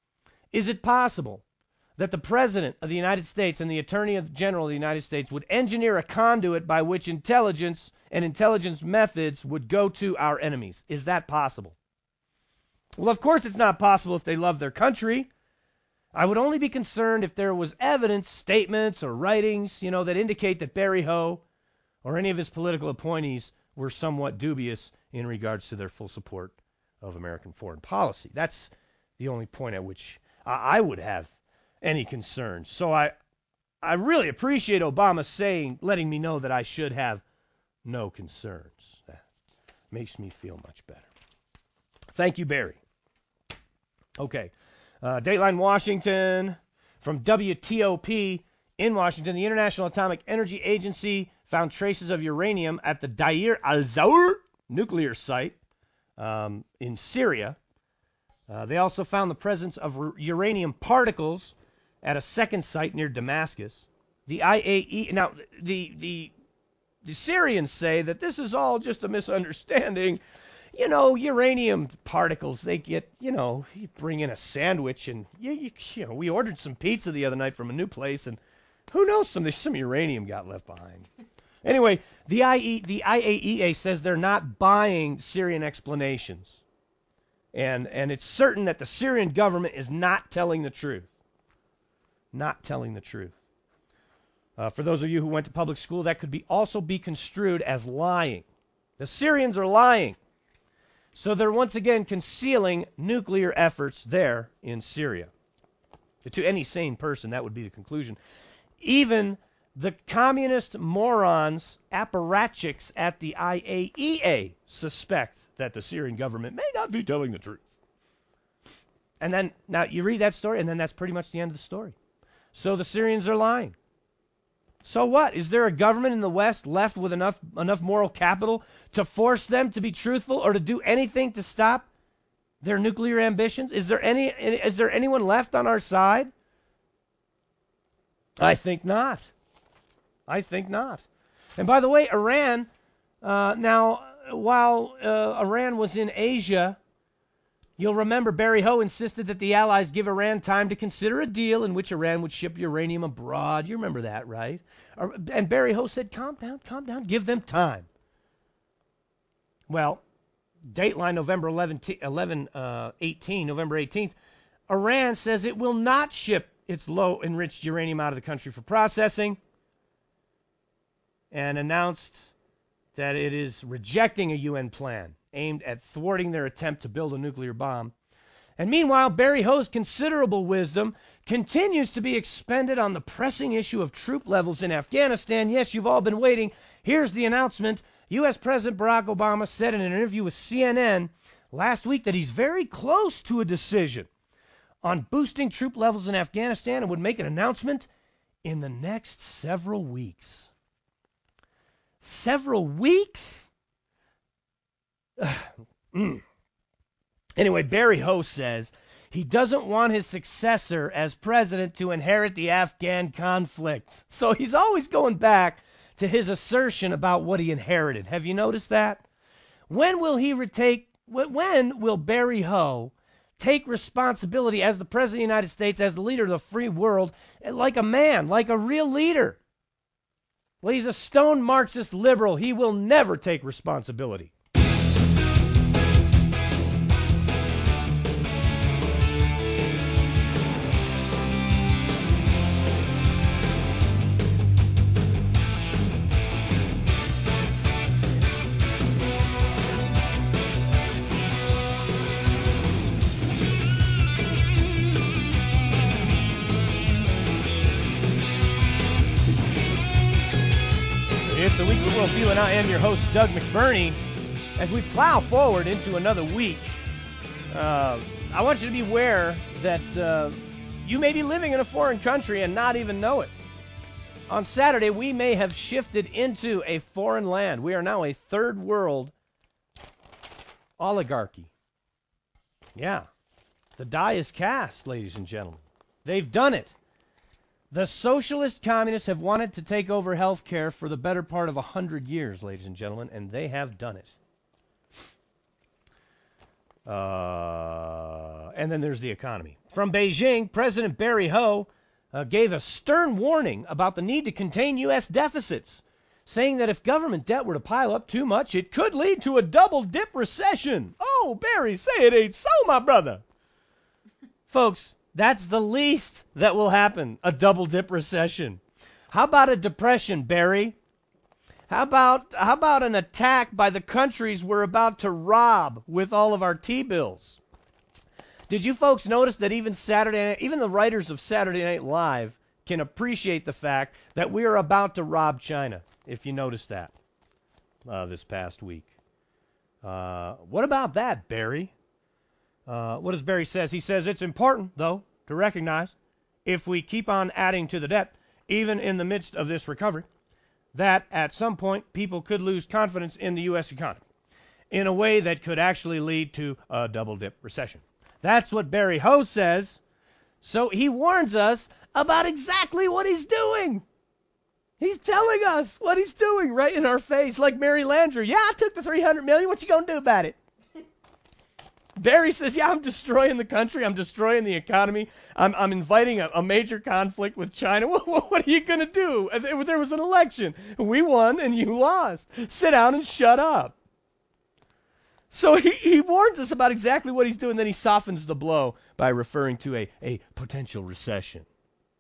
Is it possible that the President of the United States and the Attorney General of the United States would engineer a conduit by which intelligence and intelligence methods would go to our enemies? Is that possible? Well, of course it's not possible if they love their country. I would only be concerned if there was evidence, statements, or writings, you know, that indicate that Barry Ho or any of his political appointees were somewhat dubious in regards to their full support of American foreign policy. That's the only point at which I, I would have any concerns. So I, I really appreciate Obama saying, letting me know that I should have no concerns. That makes me feel much better. Thank you, Barry. Okay. Uh, Dateline Washington, from W T O P in Washington, the International Atomic Energy Agency found traces of uranium at the Deir al-Zour nuclear site um, in Syria. Uh, they also found the presence of r- uranium particles at a second site near Damascus. The I A E now the the the Syrians say that this is all just a misunderstanding. You know, uranium particles, they get, you know, you bring in a sandwich and, you, you, you know, we ordered some pizza the other night from a new place and who knows, some some uranium got left behind. Anyway, the I E, the I A E A says they're not buying Syrian explanations. And, and it's certain that the Syrian government is not telling the truth. Not telling the truth. Uh, for those of you who went to public school, that could be also be construed as lying. The Syrians are lying. So they're once again concealing nuclear efforts there in Syria. To any sane person, that would be the conclusion. Even the communist morons, apparatchiks at the I A E A suspect that the Syrian government may not be telling the truth. And then, now you read that story, and then that's pretty much the end of the story. So the Syrians are lying. So what? Is there a government in the West left with enough enough moral capital to force them to be truthful or to do anything to stop their nuclear ambitions? Is there any is there anyone left on our side? I think not. I think not. And by the way, Iran, uh, now, while uh, Iran was in Asia, you'll remember Barry Ho insisted that the Allies give Iran time to consider a deal in which Iran would ship uranium abroad. You remember that, right? And Barry Ho said, calm down, calm down, give them time. Well, Dateline November eleventh, eleven, uh, eighteen, November eighteenth, Iran says it will not ship its low enriched uranium out of the country for processing, and announced that it is rejecting a U N plan aimed at thwarting their attempt to build a nuclear bomb. And meanwhile, Barry Ho's considerable wisdom continues to be expended on the pressing issue of troop levels in Afghanistan. Yes, you've all been waiting. Here's the announcement. U S President Barack Obama said in an interview with C N N last week that he's very close to a decision on boosting troop levels in Afghanistan and would make an announcement in the next several weeks. Several weeks? Anyway, Barry Ho says he doesn't want his successor as president to inherit the Afghan conflict. So he's always going back to his assertion about what he inherited. Have you noticed that? When will he retake, when will Barry Ho take responsibility as the president of the United States, as the leader of the free world, like a man, like a real leader? Well, he's a stone Marxist liberal. He will never take responsibility. It's the Weekly Worldview, and I am your host, Doug McBurney. As we plow forward into another week, uh, I want you to be aware that uh, you may be living in a foreign country and not even know it. On Saturday, we may have shifted into a foreign land. We are now a third world oligarchy. Yeah, the die is cast, ladies and gentlemen. They've done it. The socialist communists have wanted to take over health care for the better part of a hundred years, ladies and gentlemen, and they have done it. Uh, and then there's the economy. From Beijing, President Barry Ho uh, gave a stern warning about the need to contain U S deficits, saying that if government debt were to pile up too much, it could lead to a double-dip recession. Oh, Barry, say it ain't so, my brother. Folks, that's the least that will happen, a double-dip recession. How about a depression, Barry? How about how about an attack by the countries we're about to rob with all of our T-bills? Did you folks notice that even Saturday, even the writers of Saturday Night Live can appreciate the fact that we are about to rob China, if you noticed that uh, this past week? Uh, what about that, Barry? Uh, what does Barry says? He says it's important, though, to recognize if we keep on adding to the debt, even in the midst of this recovery, that at some point people could lose confidence in the U S economy in a way that could actually lead to a double-dip recession. That's what Barry Ho says. So he warns us about exactly what he's doing. He's telling us what he's doing right in our face, like Mary Landrieu. Yeah, I took the three hundred million dollars. What you going to do about it? Barry says, yeah, I'm destroying the country. I'm destroying the economy. I'm, I'm inviting a, a major conflict with China. What, what are you going to do? There was an election. We won and you lost. Sit down and shut up. So he, he warns us about exactly what he's doing. Then he softens the blow by referring to a, a potential recession.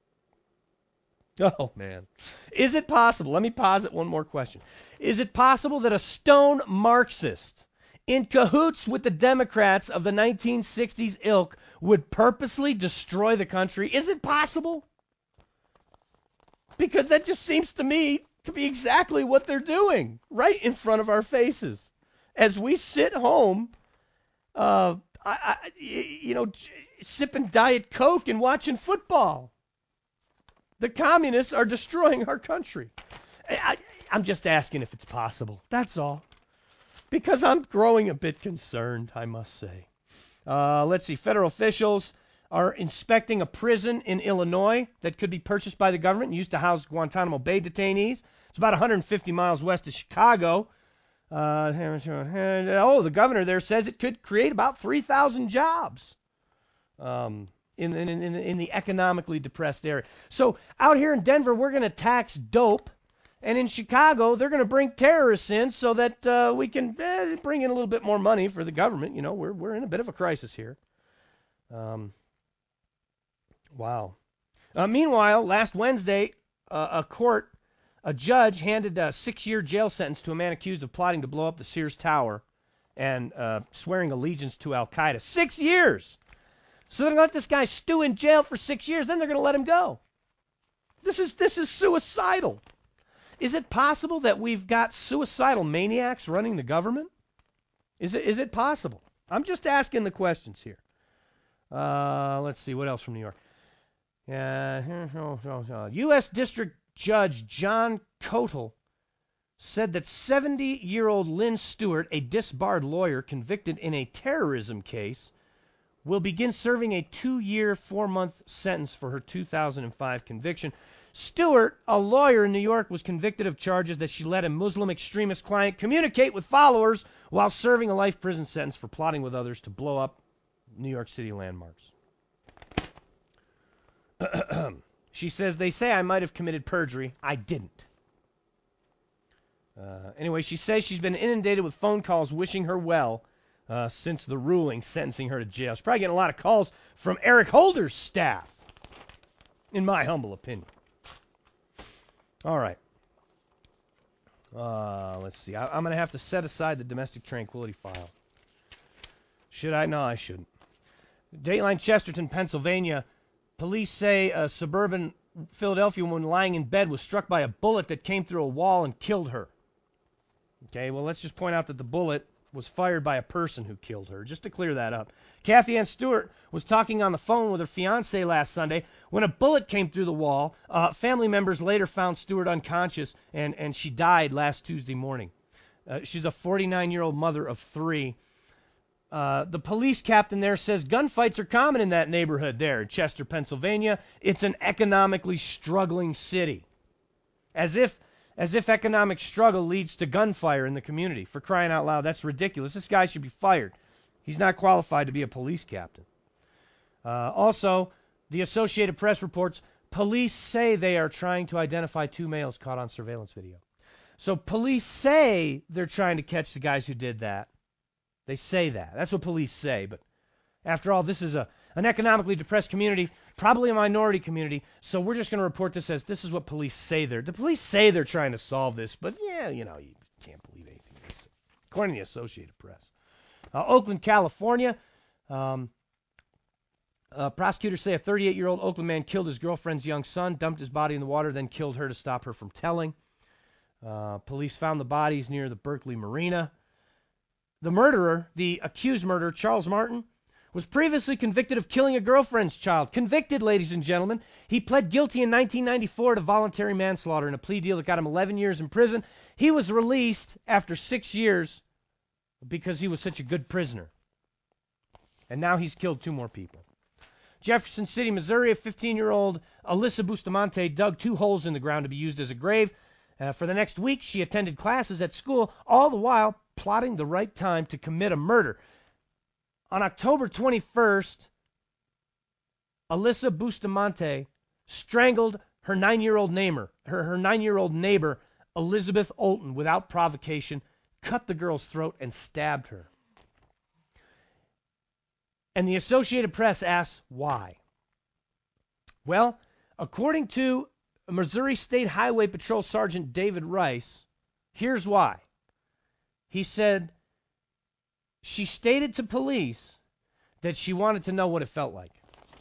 Oh, man. Is it possible? Let me posit one more question. Is it possible that a stone Marxist in cahoots with the Democrats of the nineteen sixties ilk would purposely destroy the country? Is it possible? Because that just seems to me to be exactly what they're doing right in front of our faces. As we sit home, uh, I, I, you know, sipping Diet Coke and watching football. The communists are destroying our country. I, I, I'm just asking if it's possible. That's all. Because I'm growing a bit concerned, I must say. Uh, let's see. Federal officials are inspecting a prison in Illinois that could be purchased by the government and used to house Guantanamo Bay detainees. It's about one hundred fifty miles west of Chicago. Uh, oh, the governor there says it could create about three thousand jobs um, in, in, in, in the economically depressed area. So out here in Denver, we're going to tax dope. And in Chicago, they're going to bring terrorists in so that uh, we can eh, bring in a little bit more money for the government. You know, we're we're in a bit of a crisis here. Um, wow. Uh, meanwhile, last Wednesday, uh, a court, a judge handed a six-year jail sentence to a man accused of plotting to blow up the Sears Tower and uh, swearing allegiance to Al-Qaeda. Six years! So they're going to let this guy stew in jail for six years, then they're going to let him go. This is this is suicidal. Is it possible that we've got suicidal maniacs running the government? Is it is it possible? I'm just asking the questions here. Uh, let's see, what else from New York? Uh, U S District Judge John Kotel said that seventy-year-old Lynn Stewart, a disbarred lawyer convicted in a terrorism case, will begin serving a two-year, four-month sentence for her two thousand five conviction. Stewart, a lawyer in New York, was convicted of charges that she let a Muslim extremist client communicate with followers while serving a life prison sentence for plotting with others to blow up New York City landmarks. She says, they say I might have committed perjury. I didn't. Uh, anyway, she says she's been inundated with phone calls wishing her well uh, since the ruling sentencing her to jail. She's probably getting a lot of calls from Eric Holder's staff, in my humble opinion. All right. Uh, let's see. I, I'm going to have to set aside the domestic tranquility file. Should I? No, I shouldn't. Dateline Chesterton, Pennsylvania. Police say a suburban Philadelphia woman lying in bed was struck by a bullet that came through a wall and killed her. Okay, well, let's just point out that the bullet was fired by a person who killed her, just to clear that up. Kathy Ann Stewart was talking on the phone with her fiancé last Sunday when a bullet came through the wall. Uh, family members later found Stewart unconscious, and, and she died last Tuesday morning. Uh, she's a forty-nine-year-old mother of three. Uh, the police captain there says gunfights are common in that neighborhood there in Chester, Pennsylvania. It's an economically struggling city. As if As if economic struggle leads to gunfire in the community. For crying out loud, that's ridiculous. This guy should be fired. He's not qualified to be a police captain. Uh, also, the Associated Press reports, police say they are trying to identify two males caught on surveillance video. So police say they're trying to catch the guys who did that. They say that. That's what police say. But after all, this is a an economically depressed community, probably a minority community, so we're just going to report this as this is what police say they're. The police say they're trying to solve this, but yeah, you know, you can't believe anything they say, according to the Associated Press. Uh, Oakland, California, um, uh, prosecutors say a thirty-eight-year-old Oakland man killed his girlfriend's young son, dumped his body in the water, then killed her to stop her from telling. Uh, police found the bodies near the Berkeley Marina. The murderer, the accused murderer, Charles Martin, was previously convicted of killing a girlfriend's child. Convicted, ladies and gentlemen. He pled guilty in nineteen ninety-four to voluntary manslaughter in a plea deal that got him eleven years in prison. He was released after six years because he was such a good prisoner. And now he's killed two more people. Jefferson City, Missouri, a fifteen-year-old Alyssa Bustamante dug two holes in the ground to be used as a grave. Uh, for the next week, she attended classes at school, all the while plotting the right time to commit a murder. On October twenty-first, Alyssa Bustamante strangled her nine-year-old neighbor, her, her nine-year-old neighbor, Elizabeth Olton, without provocation, cut the girl's throat, and stabbed her. And the Associated Press asks why. Well, according to Missouri State Highway Patrol Sergeant David Rice, here's why. He said she stated to police that she wanted to know what it felt like.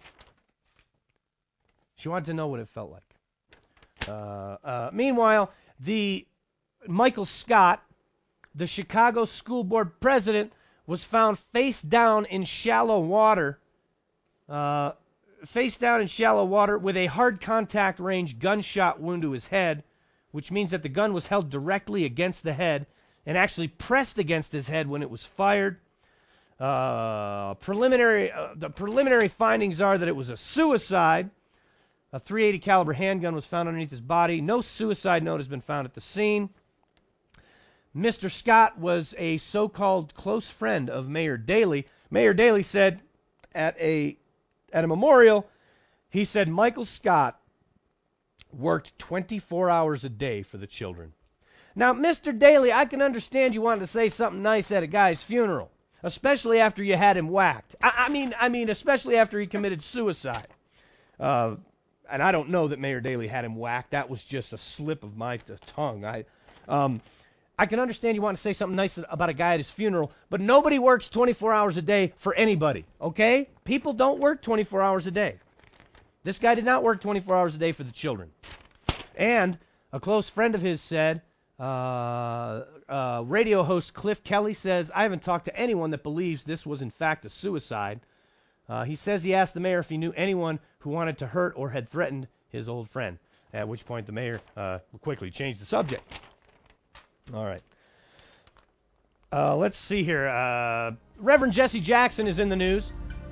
She wanted to know what it felt like. Uh, uh, meanwhile, the Michael Scott, the Chicago School Board president, was found face down in shallow water uh, face down in shallow water with a hard contact range gunshot wound to his head, which means that the gun was held directly against the head and actually pressed against his head when it was fired. Uh, preliminary, uh, the preliminary findings are that it was a suicide. A three eighty caliber handgun was found underneath his body. No suicide note has been found at the scene. Mister Scott was a so-called close friend of Mayor Daley. Mayor Daley said at a at a memorial, he said Michael Scott worked twenty-four hours a day for the children. Now, Mister Daley, I can understand you wanted to say something nice at a guy's funeral, especially after you had him whacked. I, I mean, I mean, especially after he committed suicide. Uh, and I don't know that Mayor Daley had him whacked. That was just a slip of my t- tongue. I, um, I can understand you want to say something nice about a guy at his funeral, but nobody works twenty-four hours a day for anybody, okay? People don't work twenty-four hours a day. This guy did not work twenty-four hours a day for the children. And a close friend of his said, uh, uh, radio host Cliff Kelly says, I haven't talked to anyone that believes this was in fact a suicide. Uh, he says he asked the mayor if he knew anyone who wanted to hurt or had threatened his old friend, at which point the mayor uh, quickly changed the subject. All right. Uh, let's see here. Uh, Reverend Jesse Jackson is in the news.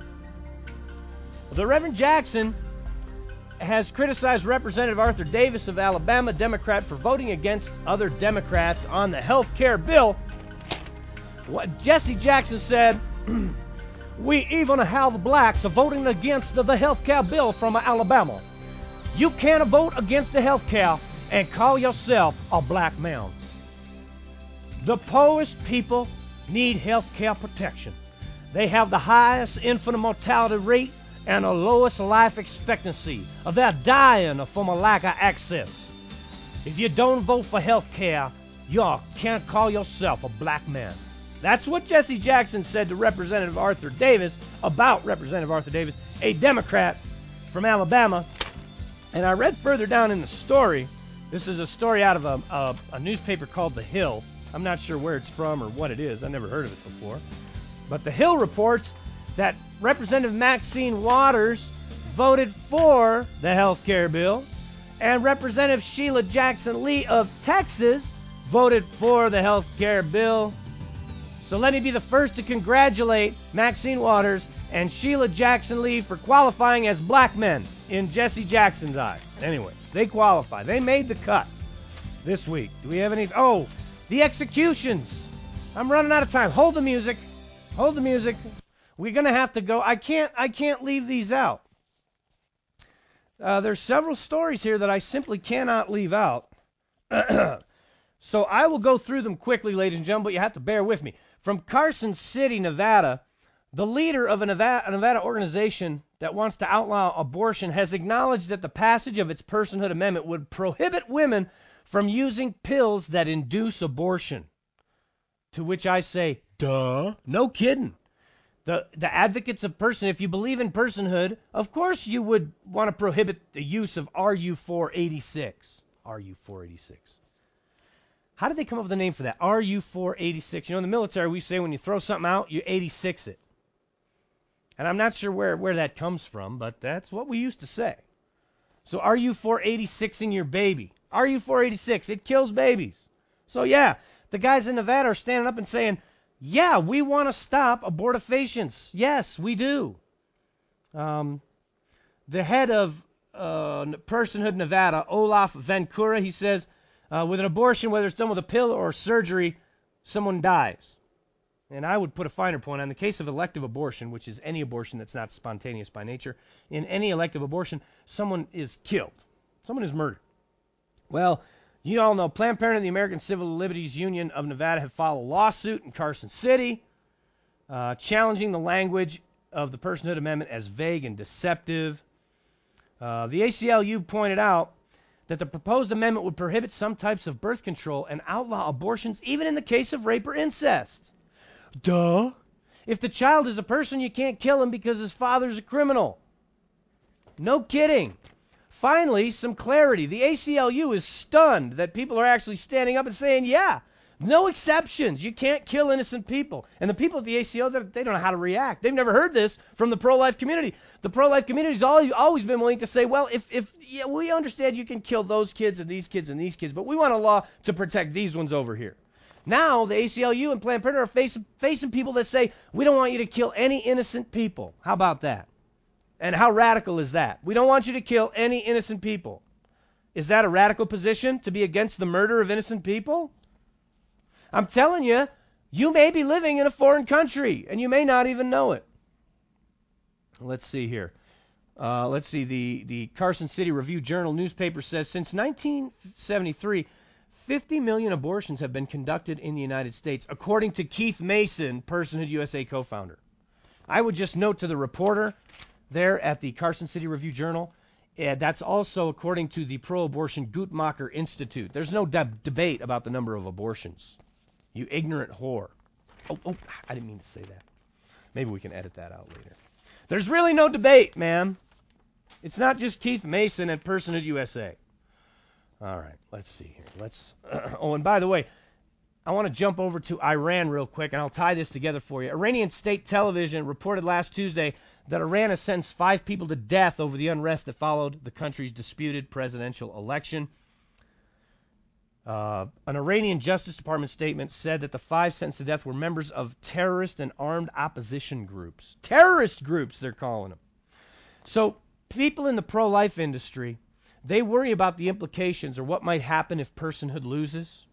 The Reverend Jackson has criticized Representative Arthur Davis of Alabama, Democrat, for voting against other Democrats on the health care bill. What Jesse Jackson said, we even have blacks voting against the, the health care bill from Alabama. You can't vote against the health care and call yourself a black man. The poorest people need health care protection. They have the highest infant mortality rate and the lowest life expectancy. They're dying from a lack of access. If you don't vote for health care, you can't call yourself a black man. That's what Jesse Jackson said to Representative Arthur Davis about Representative Arthur Davis, a Democrat from Alabama. And I read further down in the story, this is a story out of a, a, a newspaper called The Hill. I'm not sure where it's from or what it is. I've never heard of it before. But The Hill reports that Representative Maxine Waters voted for the health care bill, and Representative Sheila Jackson Lee of Texas voted for the health care bill. So let me be the first to congratulate Maxine Waters and Sheila Jackson Lee for qualifying as black men in Jesse Jackson's eyes. Anyways, they qualify. They made the cut this week. Do we have any? Oh, the executions. I'm running out of time. Hold the music. Hold the music. We're going to have to go. I can't, I can't leave these out. Uh, there's several stories here that I simply cannot leave out. So I will go through them quickly, ladies and gentlemen, but you have to bear with me. From Carson City, Nevada, the leader of a Nevada, a Nevada organization that wants to outlaw abortion has acknowledged that the passage of its Personhood Amendment would prohibit women from using pills that induce abortion. To which I say, duh, no kidding. The, the advocates of person, if you believe in personhood, of course you would want to prohibit the use of R U four eighty-six. R U four eighty-six. How did they come up with the name for that? R U four eighty-six. You know, in the military, we say when you throw something out, you eighty-six it. And I'm not sure where, where that comes from, but that's what we used to say. So R U four eighty-six in your baby. R U four eighty-six, it kills babies. So yeah, the guys in Nevada are standing up and saying, yeah, we want to stop abortifacients. Yes, we do. Um, the head of uh, Personhood Nevada, Olaf Vancura, he says, uh, with an abortion, whether it's done with a pill or surgery, someone dies. And I would put a finer point on the case of elective abortion, which is any abortion that's not spontaneous by nature. In any elective abortion, someone is killed. Someone is murdered. Well, you all know Planned Parenthood and the American Civil Liberties Union of Nevada have filed a lawsuit in Carson City uh, challenging the language of the Personhood Amendment as vague and deceptive. Uh, the A C L U pointed out that the proposed amendment would prohibit some types of birth control and outlaw abortions even in the case of rape or incest. Duh. If the child is a person, you can't kill him because his father's a criminal. No kidding. Finally, some clarity. The A C L U is stunned that people are actually standing up and saying, yeah, No exceptions. You can't kill innocent people. And the people at the A C L, they don't know how to react. They've never heard this from the pro-life community. The pro-life community's always, always been willing to say, well, if, if yeah, we understand you can kill those kids and these kids and these kids, but we want a law to protect these ones over here. Now, the A C L U and Planned Parenthood are facing, facing people that say, we don't want you to kill any innocent people. How about that? And how radical is that? We don't want you to kill any innocent people. Is that a radical position, to be against the murder of innocent people? I'm telling you, you may be living in a foreign country, and you may not even know it. Let's see here. Uh, let's see. The, the Carson City Review-Journal newspaper says, since nineteen seventy-three, fifty million abortions have been conducted in the United States, according to Keith Mason, Personhood U S A co-founder. I would just note to the reporter there at the Carson City Review-Journal, uh, that's also according to the pro-abortion Guttmacher Institute. There's no de- debate about the number of abortions. You ignorant whore. Oh, oh, I didn't mean to say that. Maybe we can edit that out later. There's really no debate, ma'am. It's not just Keith Mason and Personhood U S A. All right, let's see here. Let's. oh, and by the way, I want to jump over to Iran real quick, and I'll tie this together for you. Iranian state television reported last Tuesday that Iran has sentenced five people to death over the unrest that followed the country's disputed presidential election. Uh, an Iranian Justice Department statement said that the five sentenced to death were members of terrorist and armed opposition groups. Terrorist groups, they're calling them. So people in the pro-life industry, they worry about the implications or what might happen if personhood loses.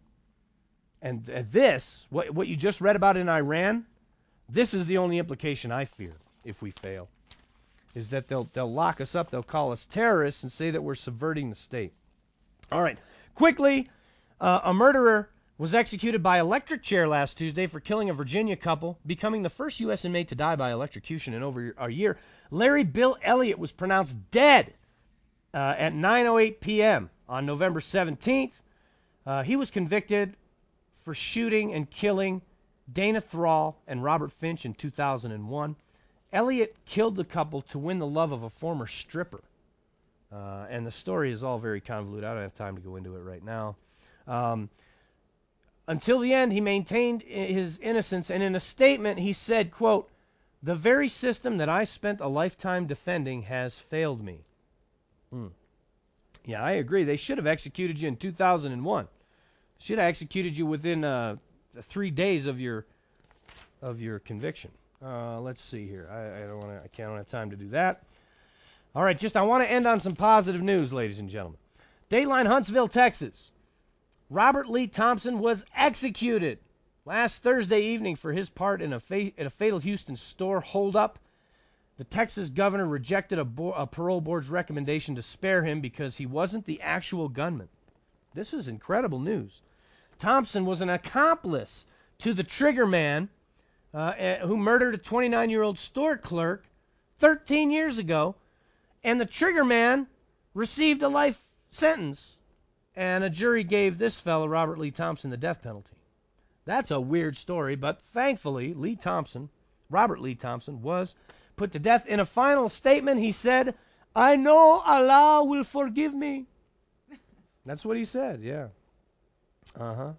And th- this, what, what you just read about in Iran, this is the only implication I fear if we fail, is that they'll, they'll lock us up, they'll call us terrorists and say that we're subverting the state. All right, quickly. Uh, a murderer was executed by electric chair last Tuesday for killing a Virginia couple, becoming the first U S inmate to die by electrocution in over a year. Larry Bill Elliott was pronounced dead uh, at nine oh eight p.m. on November seventeenth. Uh, he was convicted for shooting and killing Dana Thrall and Robert Finch in two thousand one. Elliott killed the couple to win the love of a former stripper. Uh, and the story is all very convoluted. I don't have time to go into it right now. Um, until the end, he maintained his innocence, and in a statement, he said, quote, "The very system that I spent a lifetime defending has failed me." Hmm. Yeah, I agree. They should have executed you in two thousand one. Should have executed you within uh, three days of your of your conviction. Uh, let's see here. I, I don't want to. I can't have time to do that. All right, just I want to end on some positive news, ladies and gentlemen. Dateline Huntsville, Texas. Robert Lee Thompson was executed last Thursday evening for his part in a, fa- in a fatal Houston store holdup. The Texas governor rejected a, bo- a parole board's recommendation to spare him because he wasn't the actual gunman. This is incredible news. Thompson was an accomplice to the trigger man uh, who murdered a twenty-nine-year-old store clerk thirteen years ago, and the trigger man received a life sentence. And a jury gave this fellow, Robert Lee Thompson, the death penalty. That's a weird story, but thankfully, Lee Thompson, Robert Lee Thompson, was put to death. In a final statement, he said, "I know Allah will forgive me." That's what he said, yeah. Uh-huh.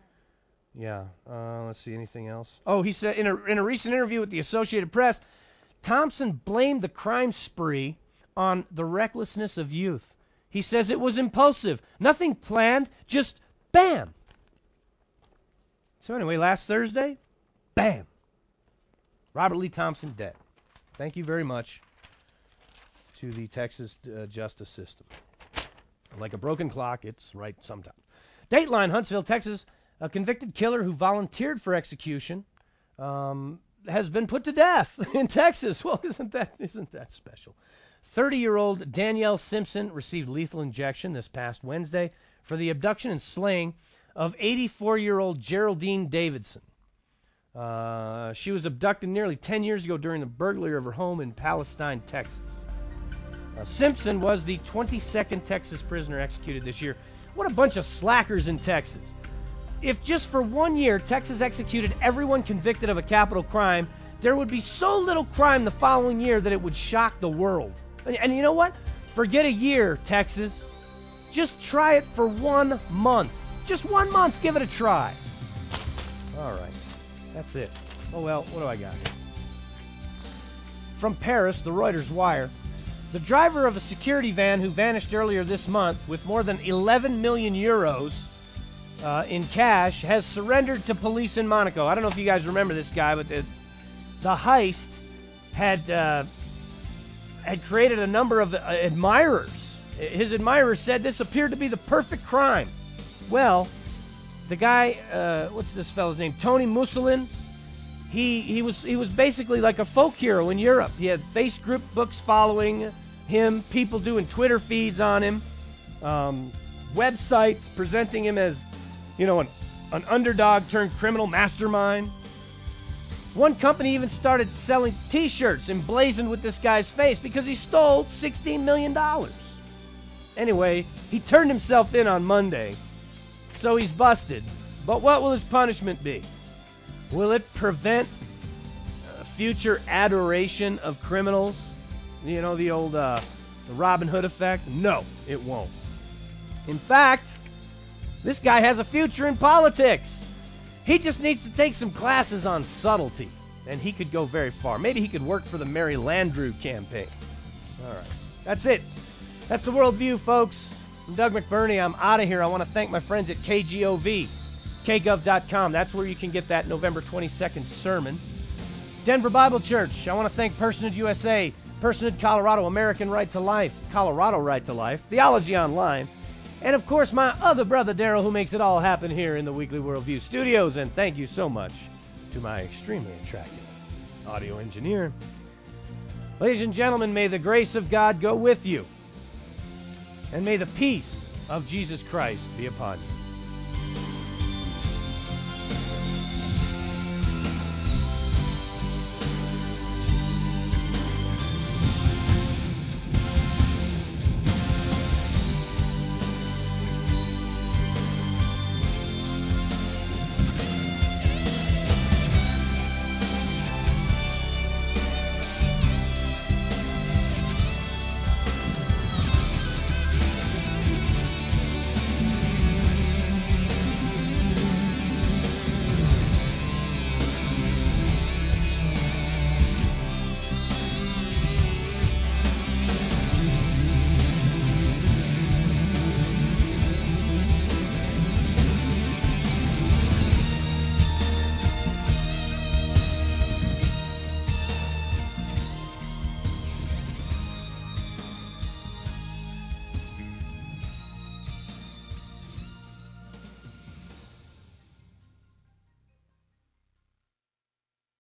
Yeah. Uh, let's see, anything else? Oh, he said in a, in a recent interview with the Associated Press, Thompson blamed the crime spree on the recklessness of youth. He says it was impulsive, nothing planned, just bam. So anyway, last Thursday, bam. Robert Lee Thompson dead. Thank you very much to the Texas uh, justice system. Like a broken clock, it's right sometimes. Dateline, Huntsville, Texas, a convicted killer who volunteered for execution um, has been put to death in Texas. Well, isn't that isn't that special? thirty-year-old Danielle Simpson received lethal injection this past Wednesday for the abduction and slaying of eighty-four-year-old Geraldine Davidson. Uh, she was abducted nearly ten years ago during the burglary of her home in Palestine, Texas. Uh, Simpson was the twenty-second Texas prisoner executed this year. What a bunch of slackers in Texas. If just for one year Texas executed everyone convicted of a capital crime, there would be so little crime the following year that it would shock the world. And, and you know what? Forget a year, Texas. Just try it for one month. Just one month, give it a try. All right. That's it. Oh, well, what do I got here? From Paris, the Reuters Wire. The driver of a security van who vanished earlier this month with more than eleven million euros uh, in cash has surrendered to police in Monaco. I don't know if you guys remember this guy, but the, the heist had uh, had created a number of uh, admirers. His admirers said this appeared to be the perfect crime. Well, the guy, uh, what's this fellow's name? Tony Mussolin. He he was he was basically like a folk hero in Europe. He had Facebook books following him, people doing Twitter feeds on him, um, websites presenting him as, you know, an, an underdog turned criminal mastermind. One company even started selling T-shirts emblazoned with this guy's face because he stole sixteen million dollars. Anyway, he turned himself in on Monday, so he's busted. But what will his punishment be? Will it prevent uh, future adoration of criminals? You know, the old uh, the Robin Hood effect? No, it won't. In fact, this guy has a future in politics. He just needs to take some classes on subtlety, and he could go very far. Maybe he could work for the Mary Landrieu campaign. All right. That's it. That's the worldview, folks. I'm Doug McBurney. I'm out of here. I want to thank my friends at K G O V, K gov dot com. That's where you can get that November twenty-second sermon. Denver Bible Church. I want to thank Personage U S A, Personage Colorado, American Right to Life, Colorado Right to Life, Theology Online, and of course my other brother Daryl, who makes it all happen here in the Weekly Worldview Studios. And thank you so much to my extremely attractive audio engineer. Ladies and gentlemen, may the grace of God go with you, and may the peace of Jesus Christ be upon you.